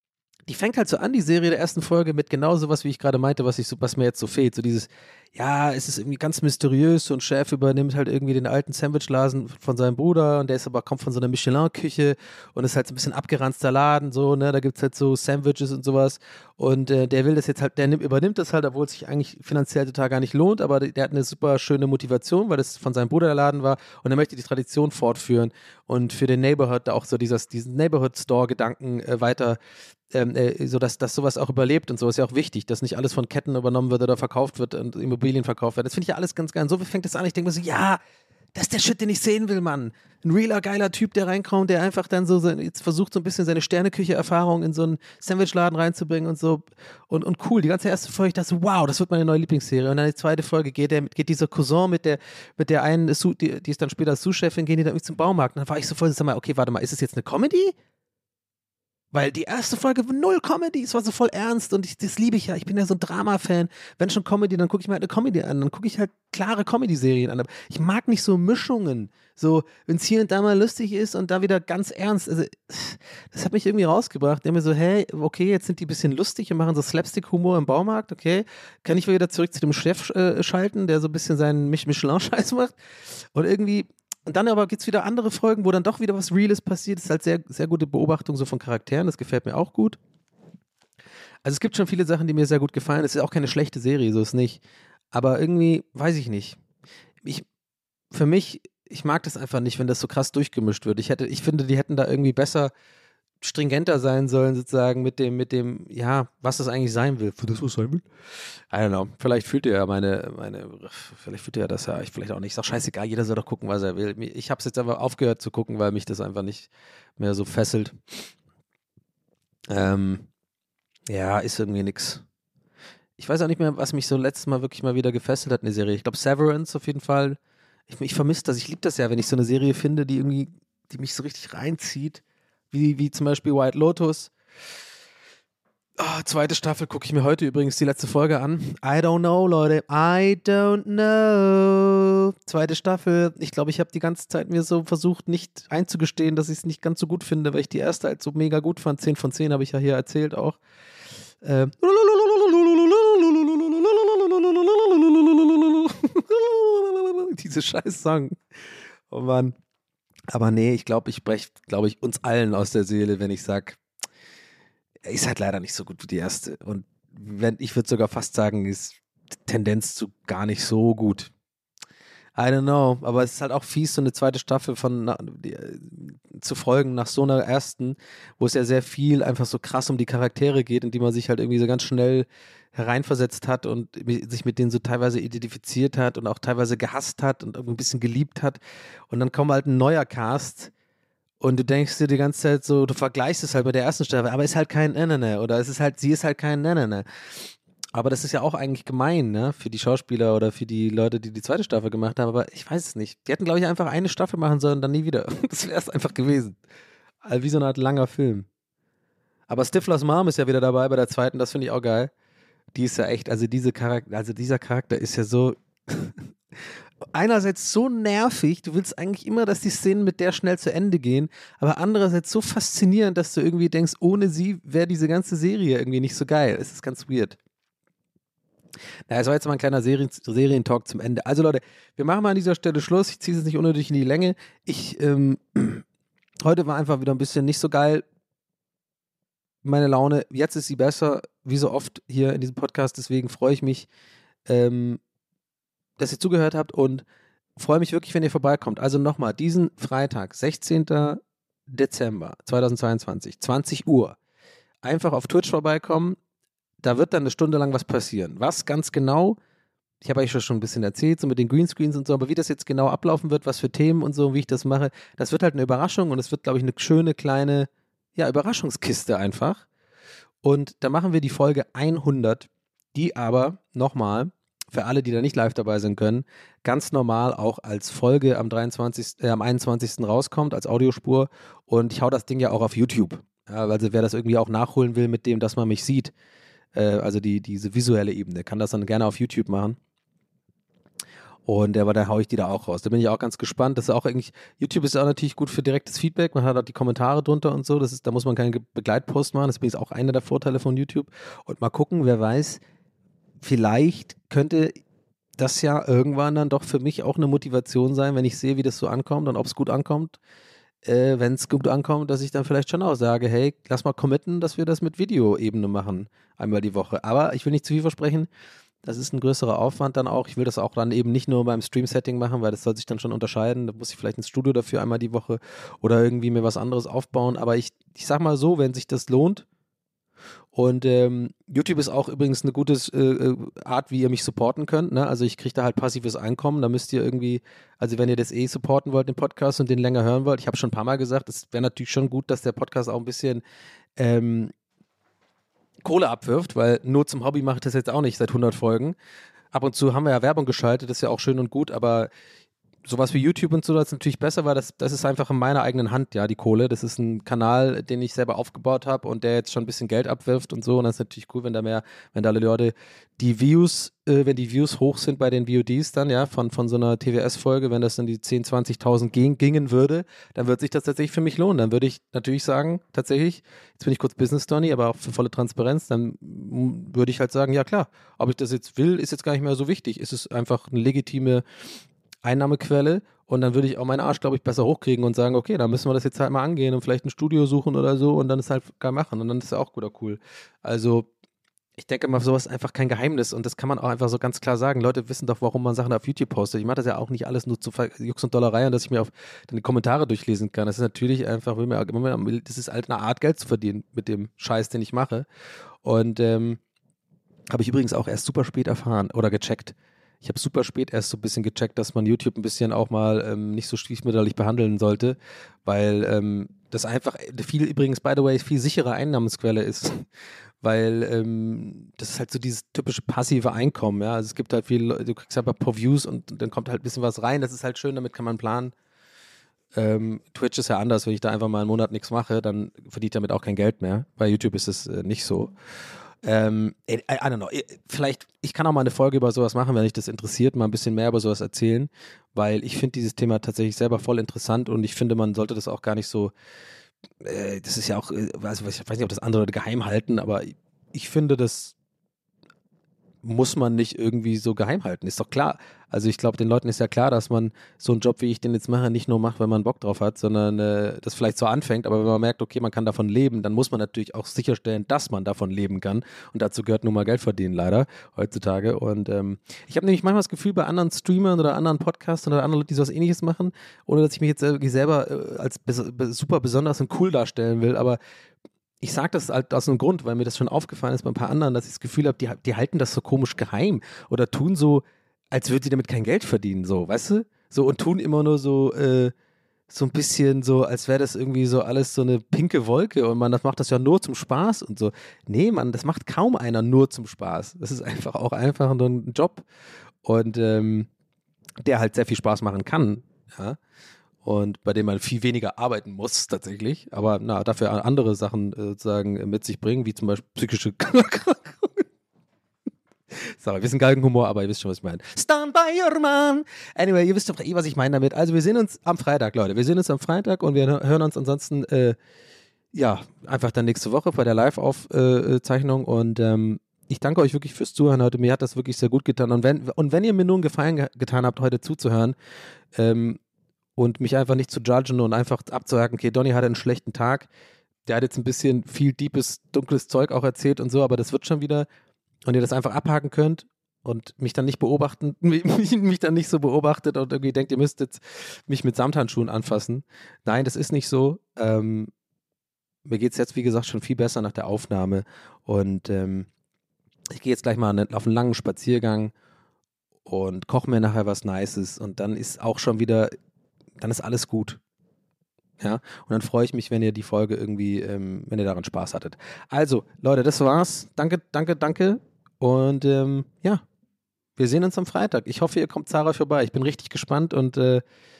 die fängt halt so an, die Serie der ersten Folge, mit genau sowas, wie ich gerade meinte, was mir jetzt so fehlt. So dieses, ja, es ist irgendwie ganz mysteriös, so ein Chef übernimmt halt irgendwie den alten Sandwichladen von seinem Bruder und der ist aber, kommt von so einer Michelin-Küche und ist halt so ein bisschen abgeranzter Laden, so, ne, da gibt es halt so Sandwiches und sowas und der will das jetzt halt, übernimmt das halt, obwohl es sich eigentlich finanziell total gar nicht lohnt, aber der hat eine super schöne Motivation, weil das von seinem Bruder der Laden war und er möchte die Tradition fortführen und für den Neighborhood da auch so diesen Neighborhood-Store-Gedanken weiter so dass sowas auch überlebt und so ist ja auch wichtig, dass nicht alles von Ketten übernommen wird oder verkauft wird und Immobilien verkauft werden. Das finde ich ja alles ganz geil. So fängt das an. Ich denke mir so, ja, das ist der Shit, den ich sehen will, Mann. Ein realer, geiler Typ, der reinkommt, der einfach dann so jetzt versucht, so ein bisschen seine Sterneküche-Erfahrung in so einen Sandwichladen reinzubringen und so. Und cool, die ganze erste Folge, ich dachte so, wow, das wird meine neue Lieblingsserie. Und dann die zweite Folge geht dieser Cousin mit der einen, die ist dann später Sous-Chefin, gehen die dann irgendwie zum Baumarkt. Und dann war ich so voll, sag mal, okay, warte mal, ist das jetzt eine Comedy? Weil die erste Folge war null Comedy, es war so voll ernst und das liebe ich ja. Ich bin ja so ein Drama-Fan. Wenn schon Comedy, dann gucke ich mir halt eine Comedy an. Dann gucke ich halt klare Comedy-Serien an. Aber ich mag nicht so Mischungen. So, wenn es hier und da mal lustig ist und da wieder ganz ernst. Also, das hat mich irgendwie rausgebracht. Der mir so, hey, okay, jetzt sind die ein bisschen lustig und machen so Slapstick-Humor im Baumarkt, okay. Kann ich wieder zurück zu dem Chef schalten, der so ein bisschen seinen Michelin-Scheiß macht. Und irgendwie. Und dann aber gibt es wieder andere Folgen, wo dann doch wieder was Reales passiert. Das ist halt sehr, sehr gute Beobachtung so von Charakteren. Das gefällt mir auch gut. Also es gibt schon viele Sachen, die mir sehr gut gefallen. Es ist auch keine schlechte Serie, so ist nicht. Aber irgendwie, weiß ich nicht. Für mich, ich mag das einfach nicht, wenn das so krass durchgemischt wird. Ich finde, die hätten da irgendwie besser stringenter sein sollen, sozusagen, mit dem, ja, was das eigentlich sein will. Für das, was sein will? I don't know. Vielleicht fühlt ihr ja vielleicht fühlt ihr ja das ja, vielleicht auch nicht. Ist auch scheißegal, jeder soll doch gucken, was er will. Ich habe es jetzt einfach aufgehört zu gucken, weil mich das einfach nicht mehr so fesselt. Ja, ist irgendwie nix. Ich weiß auch nicht mehr, was mich so letztes Mal wirklich mal wieder gefesselt hat in der Serie. Ich glaube, Severance auf jeden Fall. Ich vermisse das. Ich liebe das ja, wenn ich so eine Serie finde, die mich so richtig reinzieht. Wie zum Beispiel White Lotus. Oh, zweite Staffel gucke ich mir heute übrigens die letzte Folge an. I don't know, Leute. I don't know. Zweite Staffel. Ich glaube, ich habe die ganze Zeit mir so versucht, nicht einzugestehen, dass ich es nicht ganz so gut finde, weil ich die erste halt so mega gut fand. 10 von 10 habe ich ja hier erzählt auch. Diese scheiß Song. Oh Mann. Aber nee, ich glaube, ich spreche, uns allen aus der Seele, wenn ich sage, ist halt leider nicht so gut wie die erste. Und ich würde sogar fast sagen, ist Tendenz zu gar nicht so gut. I don't know, aber es ist halt auch fies, so eine zweite Staffel zu folgen nach so einer ersten, wo es ja sehr viel einfach so krass um die Charaktere geht, in die man sich halt irgendwie so ganz schnell hereinversetzt hat und sich mit denen so teilweise identifiziert hat und auch teilweise gehasst hat und irgendwie ein bisschen geliebt hat. Und dann kommt halt ein neuer Cast und du denkst dir die ganze Zeit so, du vergleichst es halt mit der ersten Staffel, aber es ist halt kein oder sie ist halt kein Aber das ist ja auch eigentlich gemein, ne, für die Schauspieler oder für die Leute, die die zweite Staffel gemacht haben, aber ich weiß es nicht. Die hätten, glaube ich, einfach eine Staffel machen sollen und dann nie wieder. Das wäre es einfach gewesen. Also wie so eine Art langer Film. Aber Stiflers Mom ist ja wieder dabei bei der zweiten, das finde ich auch geil. Die ist ja echt, dieser Charakter ist ja so einerseits so nervig, du willst eigentlich immer, dass die Szenen mit der schnell zu Ende gehen, aber andererseits so faszinierend, dass du irgendwie denkst, ohne sie wäre diese ganze Serie irgendwie nicht so geil. Es ist ganz weird. Na, es war jetzt mal ein kleiner Serientalk zum Ende. Also Leute, wir machen mal an dieser Stelle Schluss. Ich ziehe es nicht unnötig in die Länge. Heute war einfach wieder ein bisschen nicht so geil. Meine Laune, jetzt ist sie besser, wie so oft hier in diesem Podcast. Deswegen freue ich mich, dass ihr zugehört habt und freue mich wirklich, wenn ihr vorbeikommt. Also nochmal, diesen Freitag, 16. Dezember 2022, 20 Uhr, einfach auf Twitch vorbeikommen. Da wird dann eine Stunde lang was passieren. Was ganz genau, ich habe euch schon ein bisschen erzählt, so mit den Greenscreens und so, aber wie das jetzt genau ablaufen wird, was für Themen und so, wie ich das mache, das wird halt eine Überraschung und es wird, glaube ich, eine schöne kleine, ja, Überraschungskiste einfach. Und da machen wir die Folge 100, die aber, nochmal, für alle, die da nicht live dabei sein können, ganz normal auch als Folge am 21. rauskommt, als Audiospur. Und ich hau das Ding ja auch auf YouTube. Ja, also wer das irgendwie auch nachholen will mit dem, dass man mich sieht, also diese visuelle Ebene, kann das dann gerne auf YouTube machen. aber da haue ich die da auch raus. Da bin ich auch ganz gespannt. Das ist auch eigentlich, YouTube ist auch natürlich gut für direktes Feedback. Man hat auch die Kommentare drunter und so. Da muss man keinen Begleitpost machen. Das ist auch einer der Vorteile von YouTube. Und mal gucken, wer weiß, vielleicht könnte das ja irgendwann dann doch für mich auch eine Motivation sein, wenn ich sehe, wie das so ankommt und ob es gut ankommt. Wenn es gut ankommt, dass ich dann vielleicht schon auch sage, hey, lass mal committen, dass wir das mit Videoebene machen, einmal die Woche. Aber ich will nicht zu viel versprechen, das ist ein größerer Aufwand dann auch. Ich will das auch dann eben nicht nur beim Stream-Setting machen, weil das soll sich dann schon unterscheiden. Da muss ich vielleicht ins Studio dafür einmal die Woche oder irgendwie mir was anderes aufbauen. Aber ich sag mal so, wenn sich das lohnt, und YouTube ist auch übrigens eine gute Art, wie ihr mich supporten könnt. Ne? Also ich kriege da halt passives Einkommen. Da müsst ihr irgendwie, also wenn ihr das supporten wollt, den Podcast und den länger hören wollt, ich habe schon ein paar Mal gesagt, es wäre natürlich schon gut, dass der Podcast auch ein bisschen Kohle abwirft, weil nur zum Hobby mache ich das jetzt auch nicht seit 100 Folgen. Ab und zu haben wir ja Werbung geschaltet, das ist ja auch schön und gut, aber sowas wie YouTube und so, das ist natürlich besser, weil das ist einfach in meiner eigenen Hand, ja, die Kohle. Das ist ein Kanal, den ich selber aufgebaut habe und der jetzt schon ein bisschen Geld abwirft und so. Und das ist natürlich cool, wenn da alle Leute die Views, wenn die Views hoch sind bei den VODs dann, ja, von so einer TWS-Folge, wenn das in die 10.000, 20.000 gingen würde, dann wird sich das tatsächlich für mich lohnen. Dann würde ich natürlich sagen, tatsächlich, jetzt bin ich kurz Business-Donny, aber auch für volle Transparenz, dann würde ich halt sagen, ja klar, ob ich das jetzt will, ist jetzt gar nicht mehr so wichtig. Es ist einfach eine legitime Einnahmequelle und dann würde ich auch meinen Arsch, glaube ich, besser hochkriegen und sagen, okay, dann müssen wir das jetzt halt mal angehen und vielleicht ein Studio suchen oder so und dann ist halt geil machen und dann ist ja auch gut oder cool. Also ich denke mal, sowas ist einfach kein Geheimnis und das kann man auch einfach so ganz klar sagen. Leute wissen doch, warum man Sachen auf YouTube postet. Ich mache das ja auch nicht alles nur zu Jux und Dollerei und dass ich mir dann die Kommentare durchlesen kann. Das ist natürlich einfach, das ist halt eine Art, Geld zu verdienen mit dem Scheiß, den ich mache. Und habe ich übrigens auch erst super spät erfahren oder gecheckt. Ich habe super spät erst so ein bisschen gecheckt, dass man YouTube ein bisschen auch mal nicht so stiefmütterlich behandeln sollte, weil das einfach übrigens, by the way, viel sichere Einnahmensquelle ist, weil das ist halt so dieses typische passive Einkommen, ja, also es gibt halt viele, du kriegst halt pro Views und dann kommt halt ein bisschen was rein, das ist halt schön, damit kann man planen. Twitch ist ja anders, wenn ich da einfach mal einen Monat nichts mache, dann verdiene ich damit auch kein Geld mehr, bei YouTube ist es nicht so. I don't know, vielleicht, ich kann auch mal eine Folge über sowas machen, wenn dich das interessiert, mal ein bisschen mehr über sowas erzählen, weil ich finde dieses Thema tatsächlich selber voll interessant und ich finde, man sollte das auch gar nicht so, das ist ja auch, also ich weiß nicht, ob das andere geheim halten, aber ich finde, das muss man nicht irgendwie so geheim halten, ist doch klar. Also ich glaube, den Leuten ist ja klar, dass man so einen Job, wie ich den jetzt mache, nicht nur macht, wenn man Bock drauf hat, sondern das vielleicht so anfängt, aber wenn man merkt, okay, man kann davon leben, dann muss man natürlich auch sicherstellen, dass man davon leben kann und dazu gehört nun mal Geld verdienen, leider, heutzutage und ich habe nämlich manchmal das Gefühl, bei anderen Streamern oder anderen Podcastern oder anderen Leuten, die sowas Ähnliches machen, ohne dass ich mich jetzt selber als super besonders und cool darstellen will, aber ich sage das halt aus einem Grund, weil mir das schon aufgefallen ist bei ein paar anderen, dass ich das Gefühl habe, die halten das so komisch geheim oder tun so, als würden die damit kein Geld verdienen, so, weißt du? So und tun immer nur so ein bisschen so, als wäre das irgendwie so alles so eine pinke Wolke und das macht das ja nur zum Spaß und so. Nee, Mann, das macht kaum einer nur zum Spaß. Das ist einfach auch einfach nur ein Job und der halt sehr viel Spaß machen kann, ja. Und bei dem man viel weniger arbeiten muss tatsächlich, aber dafür andere Sachen sozusagen mit sich bringen, wie zum Beispiel psychische Erkrankungen. Sorry, wir sind Galgenhumor, aber ihr wisst schon, was ich meine. Stand by your man! Anyway, ihr wisst doch was ich meine damit. Also wir sehen uns am Freitag, Leute. Wir sehen uns am Freitag und wir hören uns ansonsten, einfach dann nächste Woche bei der Live-Aufzeichnung und ich danke euch wirklich fürs Zuhören heute. Mir hat das wirklich sehr gut getan und wenn ihr mir nun einen Gefallen getan habt, heute zuzuhören, und mich einfach nicht zu judgen und einfach abzuhaken, okay, Donny hatte einen schlechten Tag, der hat jetzt ein bisschen viel deepes, dunkles Zeug auch erzählt und so, aber das wird schon wieder und ihr das einfach abhaken könnt und mich dann nicht beobachten, mich dann nicht so beobachtet und irgendwie denkt, ihr müsst jetzt mich mit Samthandschuhen anfassen. Nein, das ist nicht so. Mir geht es jetzt, wie gesagt, schon viel besser nach der Aufnahme und ich gehe jetzt gleich mal auf einen langen Spaziergang und koche mir nachher was Nices und dann ist auch schon wieder dann ist alles gut. Ja, und dann freue ich mich, wenn ihr die Folge irgendwie, wenn ihr daran Spaß hattet. Also, Leute, das war's. Danke. Und wir sehen uns am Freitag. Ich hoffe, ihr kommt zahlreich vorbei. Ich bin richtig gespannt und es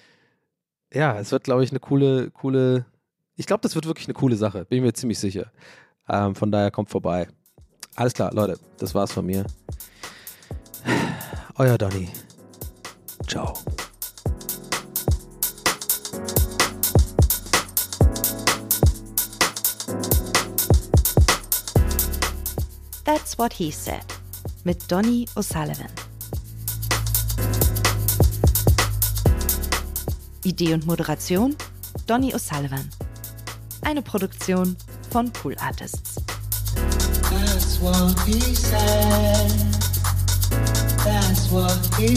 wird, glaube ich, eine coole, ich glaube, das wird wirklich eine coole Sache. Bin mir ziemlich sicher. Von daher kommt vorbei. Alles klar, Leute, das war's von mir. Euer Donny. Ciao. That's What He Said mit Donny O'Sullivan. Idee und Moderation Donny O'Sullivan. Eine Produktion von Pool Artists. That's what he said. That's what he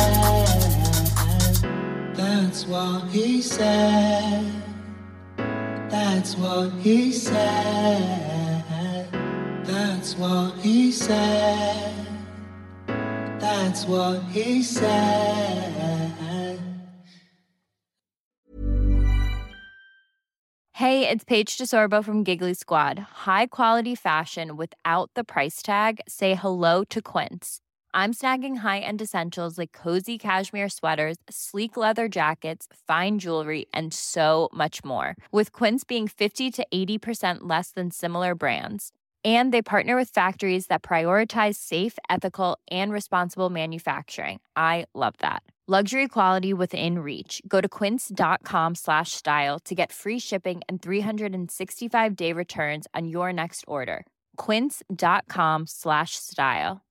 said. That's what he said. That's what he said. That's what he said. That's what he said. Hey, it's Paige DeSorbo from Giggly Squad. High quality fashion without the price tag. Say hello to Quince. I'm snagging high-end essentials like cozy cashmere sweaters, sleek leather jackets, fine jewelry, and so much more. With Quince being 50 to 80% less than similar brands. And they partner with factories that prioritize safe, ethical, and responsible manufacturing. I love that. Luxury quality within reach. Go to quince.com/style to get free shipping and 365-day returns on your next order. Quince.com/style.